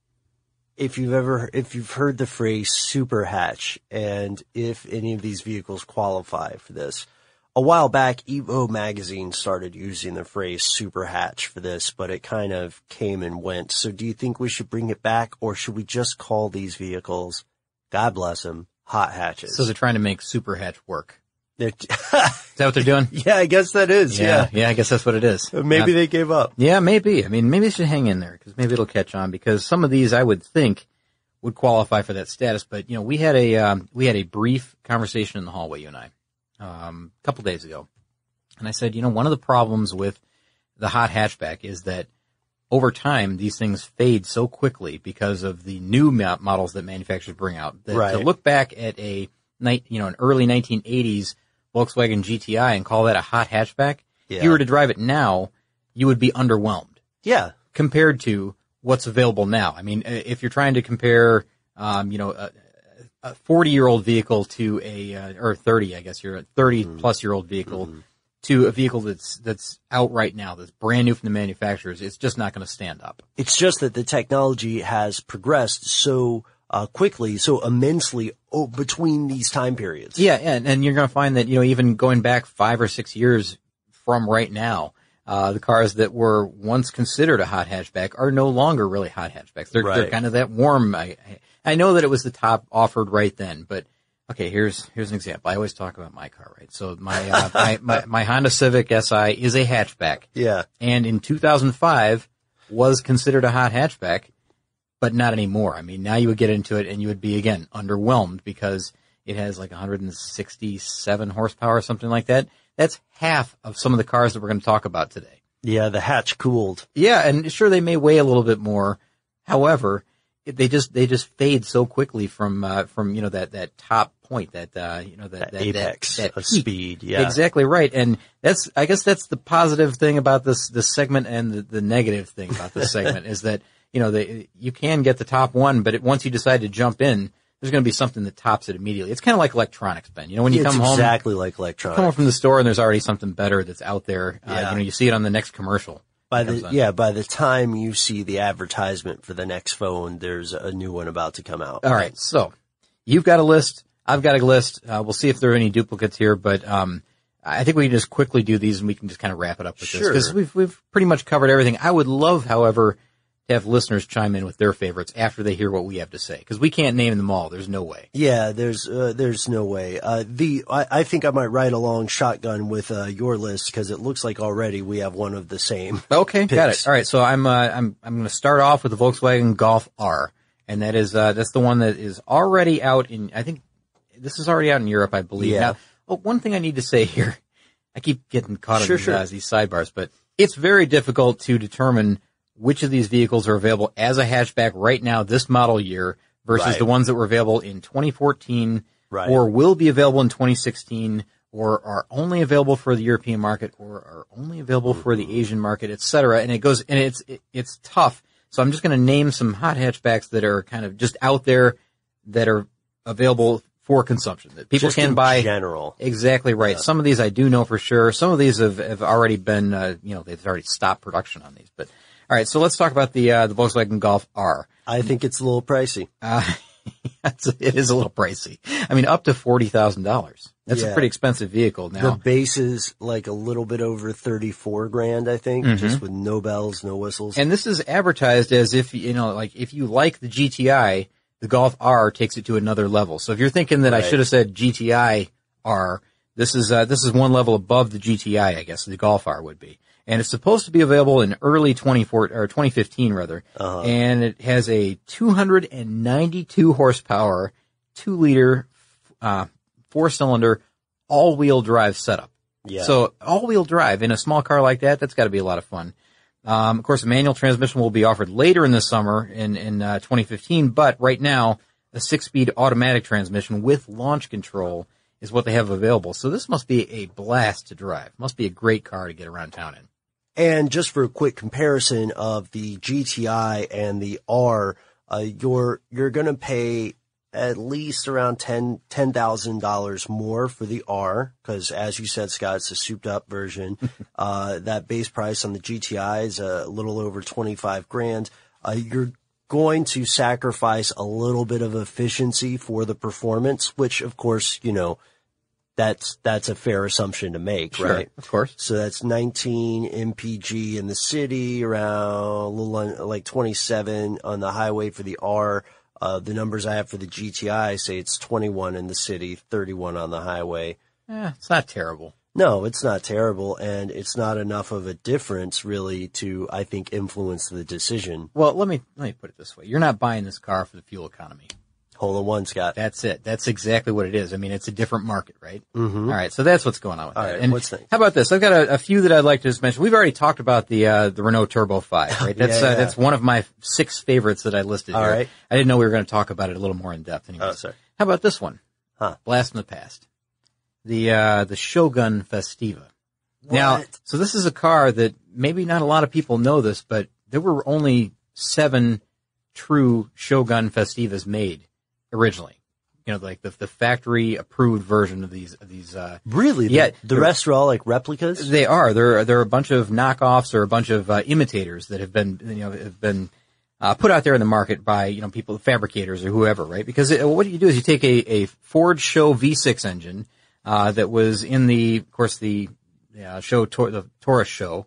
if you've ever, if you've heard the phrase super hatch and if any of these vehicles qualify for this. A while back, Evo magazine started using the phrase super hatch for this, but it kind of came and went. So do you think we should bring it back or should we just call these vehicles, God bless them, hot hatches? So they're trying to make super hatch work. They're t- is that what they're doing? Yeah, I guess that is. Yeah. Yeah. Yeah, I guess that's what it is. Maybe Not, they gave up. Yeah, maybe. I mean, maybe they should hang in there because maybe it'll catch on because some of these I would think would qualify for that status. But, you know, we had a, um, we had a brief conversation in the hallway, you and I, um, a couple days ago. And I said, you know, one of the problems with the hot hatchback is that over time, these things fade so quickly because of the new ma- models that manufacturers bring out. That right. To look back at a night, you know, an early nineteen eighties Volkswagen G T I and call that a hot hatchback, yeah. If you were to drive it now, you would be underwhelmed. Yeah. Compared to what's available now. I mean, if you're trying to compare, um, you know, a, a forty-year-old vehicle to a, uh, or thirty, I guess you're a thirty-plus-year-old vehicle mm-hmm. to a vehicle that's that's out right now, that's brand new from the manufacturers, it's just not going to stand up. It's just that the technology has progressed so uh quickly, so immensely oh, between these time periods. Yeah, and, and you're going to find that, you know, even going back five or six years from right now, Uh, the cars that were once considered a hot hatchback are no longer really hot hatchbacks. They're, Right. they're kind of that warm. I, I know that it was the top offered right then, but okay, here's, here's an example. I always talk about my car, right? So my, uh, my, my, my Honda Civic S I is a hatchback. Yeah. And in two thousand five was considered a hot hatchback, but not anymore. I mean, now you would get into it and you would be, again, underwhelmed because it has like one hundred sixty-seven horsepower or something like that. That's half of some of the cars that we're going to talk about today. Yeah, the hatch cooled. Yeah, and sure, they may weigh a little bit more. However, it, they just they just fade so quickly from uh, from you know that that top point, that uh, you know that, That that apex that, that of peak. speed. Yeah, Exactly right. And that's I guess that's the positive thing about this this segment, and the, the negative thing about this segment is that you know they you can get the top one, but it, once you decide to jump in, there's going to be something that tops it immediately. It's kind of like electronics, Ben. You know, when you it's come home, exactly like come home electronics. from the store and there's already something better that's out there. Uh, Yeah. you know, you see it on the next commercial. By that comes the on. yeah, by the time you see the advertisement for the next phone, there's a new one about to come out. All right. So you've got a list. I've got a list. Uh, we'll see if there are any duplicates here, but, um, I think we can just quickly do these and we can just kind of wrap it up with this Sure. because we've, we've pretty much covered everything. I would love, however, to have listeners chime in with their favorites after they hear what we have to say, because we can't name them all. There's no way. Yeah, there's uh, there's no way. Uh, the I, I think I might ride along shotgun with uh, your list because it looks like already we have one of the same. Okay, got picks. it. All right, so I'm uh, I'm I'm going to start off with the Volkswagen Golf R, and that is uh, that's the one that is already out in. I think this is already out in Europe, I believe. Yeah. Now, oh, one thing I need to say here, I keep getting caught Sure, in these, sure. uh, these sidebars, but it's very difficult to determine which of these vehicles are available as a hatchback right now, this model year, versus Right. the ones that were available in twenty fourteen, Right. or will be available in twenty sixteen, or are only available for the European market, or are only available for the Asian market, et cetera. And it goes, and it's it, it's tough. So I'm just going to name some hot hatchbacks that are kind of just out there that are available for consumption that people Just can in buy. general. Exactly right. Some of these I do know for sure. Some of these have, have already been, uh, you know, they've already stopped production on these. But all right, so let's talk about the uh, the Volkswagen Golf R. I think it's a little pricey. Uh, it's, it is a little pricey. I mean, up to forty thousand dollars. That's a Yeah. pretty expensive vehicle now. The base is like a little bit over thirty-four grand, I think, just with no bells, no whistles. And this is advertised as if, you know, like if you like the G T I, the Golf R takes it to another level. So if you're thinking that I Right. should have said G T I R, this is, uh, this is one level above the G T I, I guess, the Golf R would be. And it's supposed to be available in early twenty fourteen, or twenty fifteen rather. Uh-huh. And it has a two hundred ninety-two horsepower, two liter, uh, four cylinder, all wheel drive setup. Yeah. So all wheel drive in a small car like that, that's got to be a lot of fun. Um, of course, a manual transmission will be offered later in the summer in, in, uh, twenty fifteen, but right now, a six-speed automatic transmission with launch control is what they have available. So this must be a blast to drive. Must be a great car to get around town in. And just for a quick comparison of the G T I and the R, uh, you're, you're going to pay at least around ten, ten thousand dollars more for the R, because as you said, Scott, it's a souped up version. uh, that base price on the G T I is a little over twenty-five grand. Uh, you're going to sacrifice a little bit of efficiency for the performance, which of course, you know, that's, that's a fair assumption to make, Sure, right? of course. So that's nineteen M P G in the city, around a little un, like twenty-seven on the highway for the R. Uh, the numbers I have for the G T I say it's twenty-one in the city, thirty-one on the highway. Eh, it's not terrible. No, it's not terrible, and it's not enough of a difference really to, I think, influence the decision. Well, let me, let me put it this way. You're not buying this car for the fuel economy. Hole in one, Scott. That's it. That's exactly what it is. I mean, it's a different market, right? Mm-hmm. All right. So that's what's going on with All that. right, And what's next? how about this? I've got a, a few that I'd like to just mention. We've already talked about the, uh, the Renault Turbo five, right? That's, Yeah, uh, yeah. that's one of my six favorites that I listed All here. right. I didn't know we were going to talk about it a little more in depth anyway. Oh, sorry. How about this one? Huh. Blast from the past. The, uh, the Shogun Festiva. Now, What? so this is a car that maybe not a lot of people know this, but there were only seven true Shogun Festivas made originally. You know, like the, the factory approved version of these, of these, uh, Really? Yeah, The, the rest are all like replicas? they are. There, there are a bunch of knockoffs or a bunch of uh, imitators that have been, you know, have been uh, put out there in the market by, you know, people, fabricators or whoever, right? Because it, what you do is you take a, a Ford Show V six engine uh, that was in the, of course, the uh, show, Tor- the Taurus show,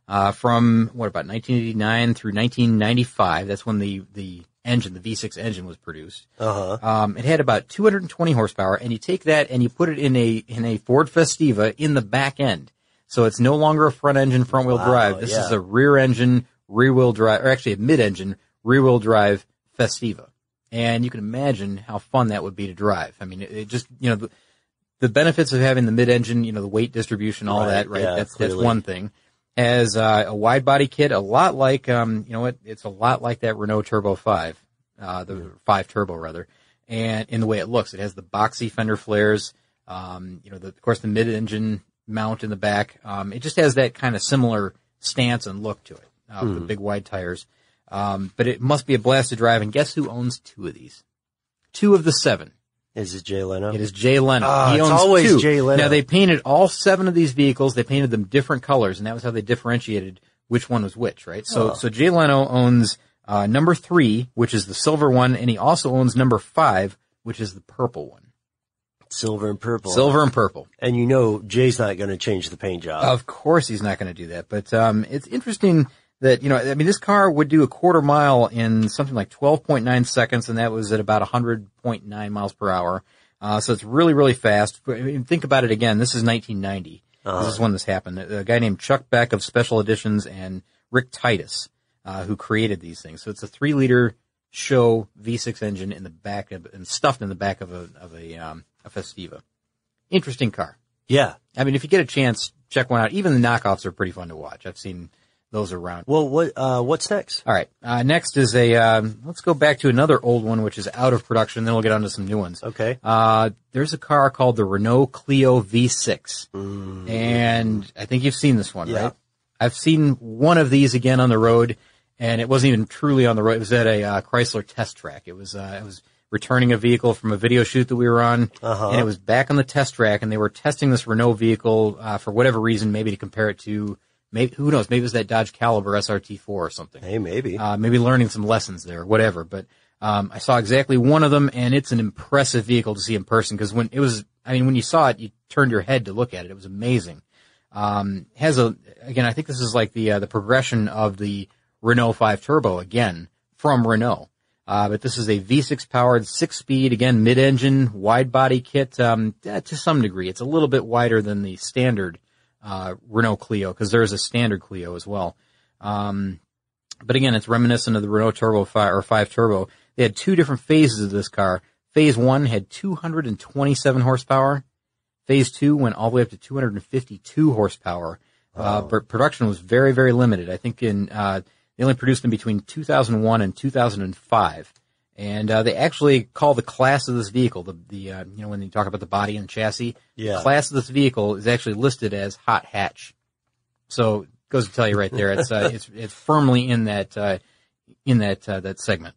uh, from, what, about nineteen eighty-nine through nineteen ninety-five. That's when the, the engine, the V six engine was produced. Uh-huh. Um, it had about two hundred twenty horsepower, and you take that and you put it in a, in a Ford Festiva in the back end. So it's no longer a front engine, front wheel Wow, drive. This yeah. is a rear engine, rear wheel drive, or actually a mid engine, rear wheel drive Festiva. And you can imagine how fun that would be to drive. I mean, it, it just, you know, the, the benefits of having the mid engine, you know, the weight distribution, all Right, that, right? yeah, that's, clearly. that's one thing. Has, uh, a wide body kit, a lot like, um, you know what, it's a lot like that Renault Turbo five, uh, the five Turbo rather. And in the way it looks, it has the boxy fender flares, um, you know, the, of course the mid engine mount in the back. Um, it just has that kind of similar stance and look to it, uh, with the big wide tires. Um, but it must be a blast to drive. And guess who owns two of these? Two of the seven. Is it Jay Leno? It is Jay Leno. Ah, he it's owns always two. Jay Leno. Now they painted all seven of these vehicles. They painted them different colors, and that was how they differentiated which one was which, right? So, Oh. so Jay Leno owns, uh, number three, which is the silver one, and he also owns number five, which is the purple one. Silver and purple. Silver and purple. And you know Jay's not going to change the paint job. Of course he's not going to do that. But, um, it's interesting that, you know, I mean, this car would do a quarter mile in something like twelve point nine seconds, and that was at about one hundred point nine miles per hour. Uh, so it's really, really fast. I mean, think about it again. This is nineteen ninety. Uh-huh. This is when this happened. A guy named Chuck Beck of Special Editions and Rick Titus, uh, who created these things. So it's a three liter show V six engine in the back of, and stuffed in the back of a, of a, um, a Festiva. Interesting car. Yeah. I mean, if you get a chance, check one out. Even the knockoffs are pretty fun to watch. I've seen those around. Well, what, uh, what's next? All right. Uh, next is a, um, let's go back to another old one, which is out of production. Then we'll get on to some new ones. Okay. Uh, there's a car called the Renault Clio V six. Mm. And I think you've seen this one, Yeah. right? I've seen one of these again on the road, and it wasn't even truly on the road. It was at a, uh, Chrysler test track. It was, uh, it was returning a vehicle from a video shoot that we were on. Uh-huh. And it was back on the test track, and they were testing this Renault vehicle, uh, for whatever reason, maybe to compare it to, maybe, who knows, maybe it was that Dodge Caliber S R T four or something. Hey, maybe. Uh, maybe learning some lessons there, whatever. But, um, I saw exactly one of them, and it's an impressive vehicle to see in person, because when it was, I mean, when you saw it, you turned your head to look at it. It was amazing. Um, has a, again, I think this is like the, uh, the progression of the Renault five Turbo again from Renault. Uh, but this is a V six powered six speed, again, mid-engine, wide body kit, um, eh, to some degree. It's a little bit wider than the standard, uh, Renault Clio, because there is a standard Clio as well. Um, but again, it's reminiscent of the Renault Turbo five or five Turbo. They had two different phases of this car. Phase one had two hundred twenty-seven horsepower. Phase two went all the way up to two hundred fifty-two horsepower. Uh, but production was very, very limited. I think in, uh, they only produced them between two thousand one and two thousand five. And, uh, they actually call the class of this vehicle, the, the, uh, you know, when you talk about the body and chassis, Yeah. the class of this vehicle is actually listed as hot hatch. So, it goes to tell you right there, it's, uh, it's, it's firmly in that, uh, in that, uh, that segment.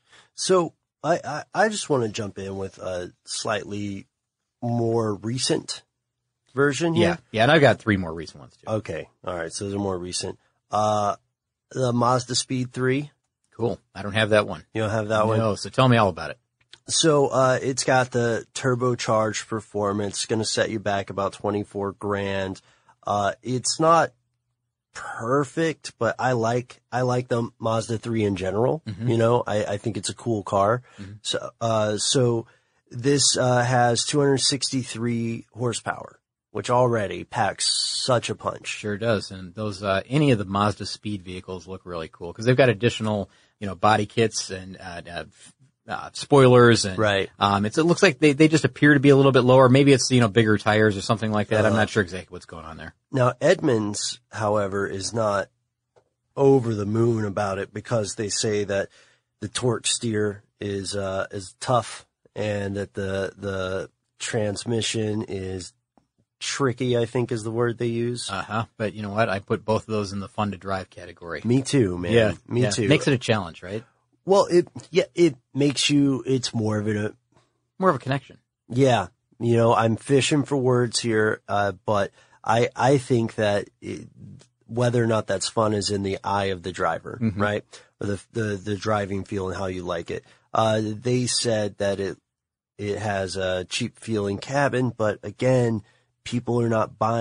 So I, I, I just want to jump in with a slightly more recent version here. Yeah. Yeah. And I've got three more recent ones too. Okay. All right. So those are more recent. Uh, the Mazda Speed three. Cool. I don't have that one. You don't have that one? No. So tell me all about it. So, uh, it's got the turbocharged performance. It's going to set you back about twenty-four grand. Uh, it's not perfect, but I like, I like the Mazda three in general. Mm-hmm. You know, I, I think it's a cool car. Mm-hmm. So, uh, so this, uh, has two hundred sixty-three horsepower, which already packs such a punch. Sure does. And those, uh, any of the Mazda Speed vehicles look really cool because they've got additional, you know, body kits and, uh, uh, uh spoilers and, Right. um, it's, it looks like they, they just appear to be a little bit lower. Maybe it's, you know, bigger tires or something like that. Uh, I'm not sure exactly what's going on there. Now, Edmunds, however, is not over the moon about it because they say that the torque steer is, uh, is tough and that the, the transmission is tricky, I think is the word they use. Uh huh. But you know what? I put both of those in the fun to drive category. Me too, man. Yeah. Me yeah. too. Makes it a challenge, right? Well, it, yeah, it makes you, it's more of a, More of a connection. yeah, you know, I'm fishing for words here, uh, but I, I think that it, whether or not that's fun is in the eye of the driver, Mm-hmm. right? Or the, the, the driving feel and how you like it. Uh, they said that it, it has a cheap feeling cabin, but again, people are not buying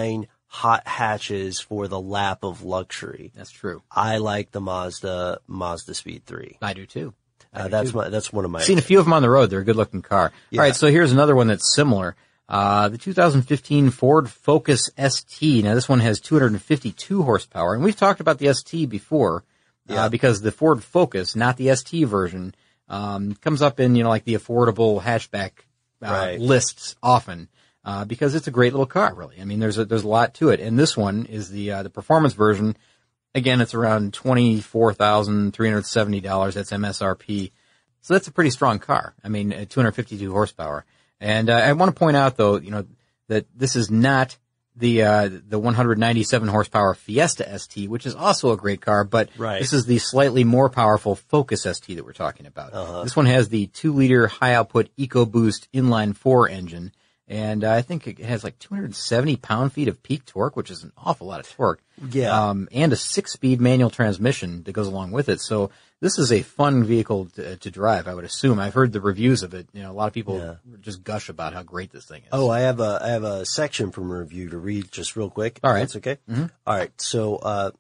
hot hatches for the lap of luxury. That's true. I like the Mazda Mazda Speed three. I do too. I Uh, do that's too. my that's one of my. I've seen a few of them on the road. They're a good-looking car. Yeah. All right, so here's another one that's similar. Uh, the two thousand fifteen Ford Focus S T. Now, this one has two hundred fifty-two horsepower, and we've talked about the S T before, Yeah. uh, because the Ford Focus, not the S T version, um, comes up in, you know, like the affordable hatchback, uh, Right. lists often, uh, because it's a great little car, really. I mean, there's a, there's a lot to it, and this one is the, uh, the performance version. Again, it's around twenty-four thousand three hundred seventy dollars. That's M S R P. So that's a pretty strong car. I mean, uh, two hundred fifty-two horsepower. And uh, I want to point out, though, you know, that this is not the uh, the one hundred ninety-seven horsepower Fiesta S T, which is also a great car, but Right. this is the slightly more powerful Focus S T that we're talking about. Uh-huh. This one has the two liter high output EcoBoost inline four engine, and uh, I think it has like two hundred seventy pound feet of peak torque, which is an awful lot of torque. Yeah. Um, and a six speed manual transmission that goes along with it. So this is a fun vehicle to, to drive, I would assume. I've heard the reviews of it. You know, a lot of people Yeah. just gush about how great this thing is. Oh, I have a I have a section from a review to read just real quick. All right. That's okay. Mm-hmm. All right. So, uh,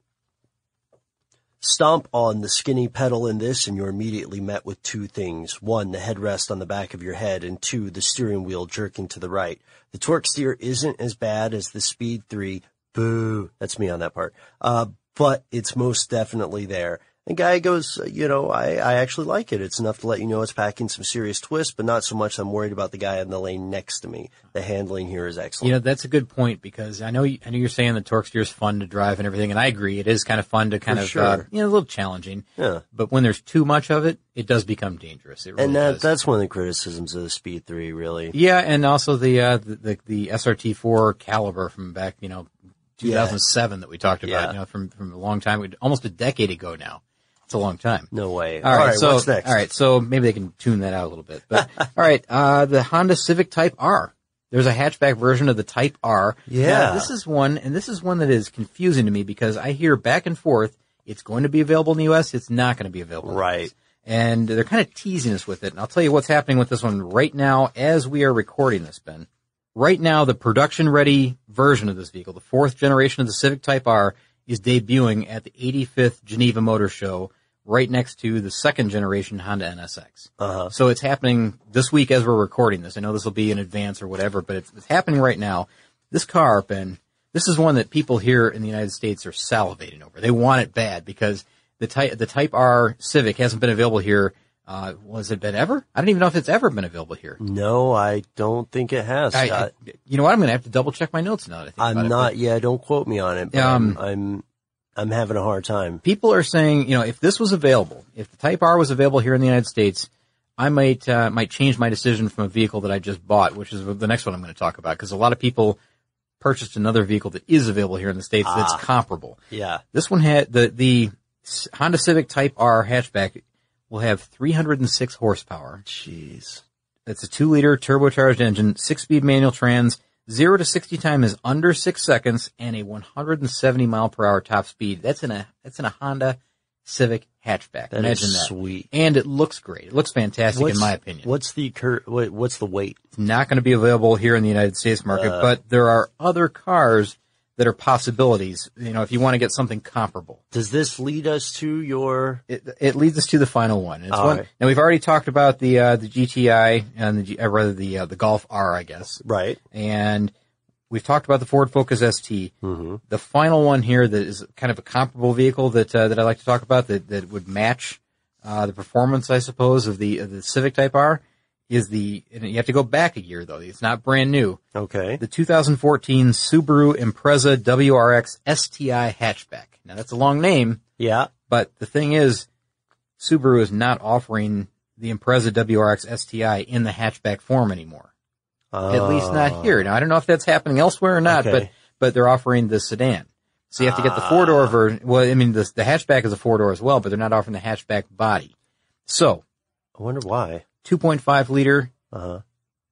stomp on the skinny pedal in this, and you're immediately met with two things: one, the headrest on the back of your head, and two, the steering wheel jerking to the right. The torque steer isn't as bad as the Speed three. Boo. That's me on that part. Uh, but it's most definitely there. And guy goes, you know, I, I actually like it. It's enough to let you know it's packing some serious twist, but not so much I'm worried about the guy in the lane next to me. The handling here is excellent. You know, that's a good point, because I know you, I know you're saying the torque steer is fun to drive and everything, and I agree. It is kind of fun to kind For of, sure. uh, you know, a little challenging. Yeah. But when there's too much of it, it does become dangerous. It really And that does. that's one of the criticisms of the Speed three, really. Yeah, and also the, uh, the, the, the S R T four Caliber from back, you know, two thousand seven that we talked about, Yeah. you know, from, from a long time, almost a decade ago now. It's a long time. No way. All right, so what's next? all right, so maybe they can tune that out a little bit. But all right, uh, the Honda Civic Type R. There's a hatchback version of the Type R. Yeah. Now, this is one, and this is one that is confusing to me, because I hear back and forth, it's going to be available in the U S, it's not going to be available in the U S. Right. And they're kind of teasing us with it. And I'll tell you what's happening with this one right now as we are recording this, Ben. Right now, the production-ready version of this vehicle, the fourth generation of the Civic Type R, is debuting at the eighty-fifth Geneva Motor Show, right next to the second generation Honda N S X. Uh-huh. So it's happening this week as we're recording this. I know this will be in advance or whatever, but it's, it's happening right now. This car, Ben, this is one that people here in the United States are salivating over. They want it bad, because the Type, the Type R Civic hasn't been available here. Uh, was it been ever? I don't even know if it's ever been available here. No, I don't think it has, I, Scott. I, you know what? I'm going to have to double check my notes now that I think about I'm it, not, but yeah, don't quote me on it, but Um, I'm, I'm, I'm having a hard time. people are saying, you know, if this was available, if the Type R was available here in the United States, I might, uh, might change my decision from a vehicle that I just bought, which is the next one I'm going to talk about, because a lot of people purchased another vehicle that is available here in the States that's Ah. comparable. Yeah. This one had, the, the Honda Civic Type R hatchback will have three hundred six horsepower. Jeez. That's a two liter turbocharged engine, six speed manual trans, zero to sixty time is under six seconds, and a one hundred seventy mile per hour top speed. That's in a, that's in a Honda Civic hatchback. That Imagine is that. sweet. And it looks great. It looks fantastic in my opinion. What's the cur- what, what's the weight? It's not going to be available here in the United States market, Uh. but there are other cars that are possibilities, you know, if you want to get something comparable. Does this lead us to your? It, it leads us to the final one. It's All one right. now we've already talked about the, uh, the G T I and the, G, uh, rather the, uh, the Golf R, I guess. Right. And we've talked about the Ford Focus S T. Mm-hmm. The final one here that is kind of a comparable vehicle that, uh, that I like to talk about that, that would match, uh, the performance, I suppose, of the, of the Civic Type R is the, and you have to go back a year though. It's not brand new. Okay. The two thousand fourteen Subaru Impreza W R X S T I hatchback. Now that's a long name, Yeah. but the thing is, Subaru is not offering the Impreza W R X S T I in the hatchback form anymore. At least not here. Now I don't know if that's happening elsewhere or not, Okay. but, but they're offering the sedan. So you have to get the four door version. Well, I mean, the, the hatchback is a four door as well, but they're not offering the hatchback body. So, I wonder why. two point five liter Uh-huh.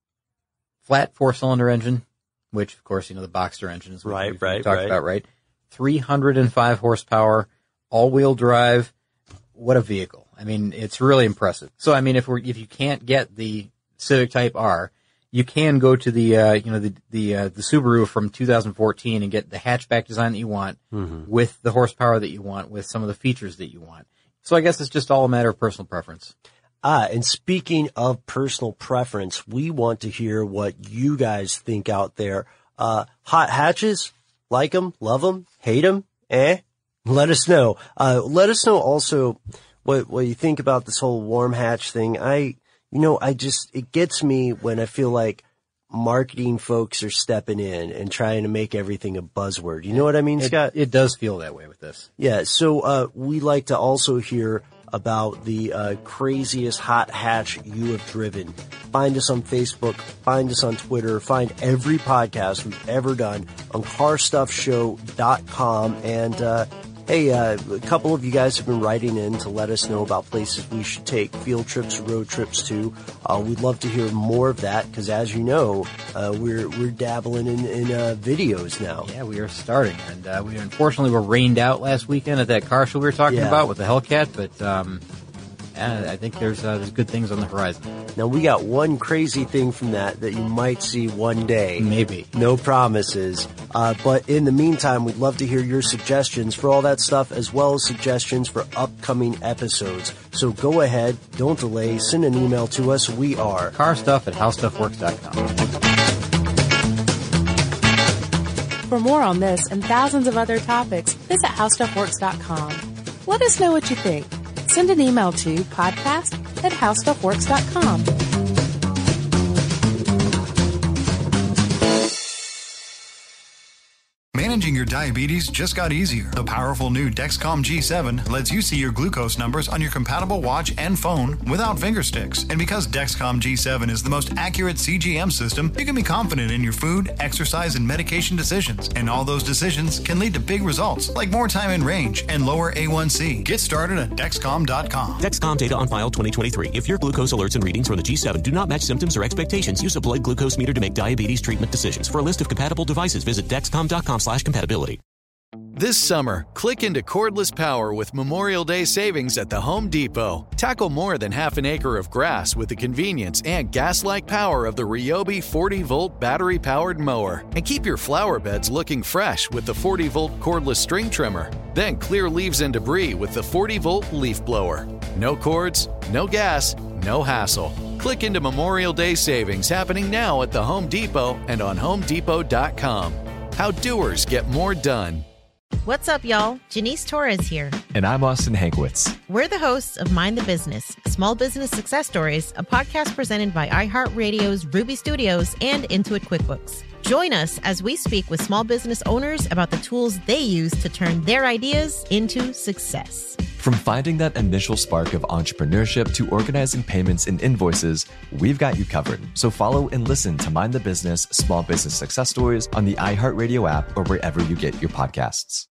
flat four-cylinder engine, which, of course, you know, the Boxster engine is what Right, we've right, talked right. about, right? three hundred five horsepower, all-wheel drive. What a vehicle. I mean, it's really impressive. So, I mean, if we're, if you can't get the Civic Type R, you can go to the, uh, you know, the, the, uh, the Subaru from two thousand fourteen and get the hatchback design that you want mm-hmm. with the horsepower that you want, with some of the features that you want. So I guess it's just all a matter of personal preference. Ah, and speaking of personal preference, we want to hear what you guys think out there. Uh, hot hatches, like them, love them, hate them, eh? Let us know. Uh, let us know also what, what you think about this whole warm hatch thing. I, you know, I just, it gets me when I feel like marketing folks are stepping in and trying to make everything a buzzword. You know what I mean, it, Scott? It does feel that way with this. Yeah. So, uh, we like to also hear about the uh, craziest hot hatch you have driven. Find us on Facebook, find us on Twitter, find every podcast we've ever done on car stuff show dot com. And uh hey, uh, a couple of you guys have been writing in to let us know about places we should take field trips, road trips to. Uh, we'd love to hear more of that because, as you know, uh, we're we're dabbling in, in uh, videos now. Yeah, we are starting, and uh, we unfortunately were rained out last weekend at that car show we were talking yeah. about with the Hellcat, but um, yeah, I think there's uh, there's good things on the horizon. Now, we got one crazy thing from that that you might see one day. Maybe. No promises. Uh, but in the meantime, we'd love to hear your suggestions for all that stuff, as well as suggestions for upcoming episodes. So go ahead, don't delay, send an email to us. We are carstuff at how stuff works dot com. For more on this and thousands of other topics, visit how stuff works dot com. Let us know what you think. Send an email to podcast at how stuff works dot com. Managing your diabetes just got easier. The powerful new Dexcom G seven lets you see your glucose numbers on your compatible watch and phone without finger sticks. And because Dexcom G seven is the most accurate C G M system, you can be confident in your food, exercise, and medication decisions. And all those decisions can lead to big results, like more time in range and lower A one C. Get started at Dexcom dot com. Dexcom data on file twenty twenty-three. If your glucose alerts and readings from the G seven do not match symptoms or expectations, use a blood glucose meter to make diabetes treatment decisions. For a list of compatible devices, visit Dexcom dot com slash compatibility. This summer, click into cordless power with Memorial Day savings at the Home Depot. Tackle more than half an acre of grass with the convenience and gas-like power of the Ryobi forty volt battery-powered mower. And keep your flower beds looking fresh with the forty volt cordless string trimmer. Then clear leaves and debris with the forty volt leaf blower. No cords, no gas, no hassle. Click into Memorial Day savings happening now at the Home Depot and on home depot dot com. How doers get more done. What's up, y'all? Janice Torres here. And I'm Austin Hankwitz. We're the hosts of Mind the Business, Small Business Success Stories, a podcast presented by iHeartRadio's Ruby Studios and Intuit QuickBooks. Join us as we speak with small business owners about the tools they use to turn their ideas into success. From finding that initial spark of entrepreneurship to organizing payments and invoices, we've got you covered. So follow and listen to Mind the Business Small Business Success Stories on the iHeartRadio app or wherever you get your podcasts.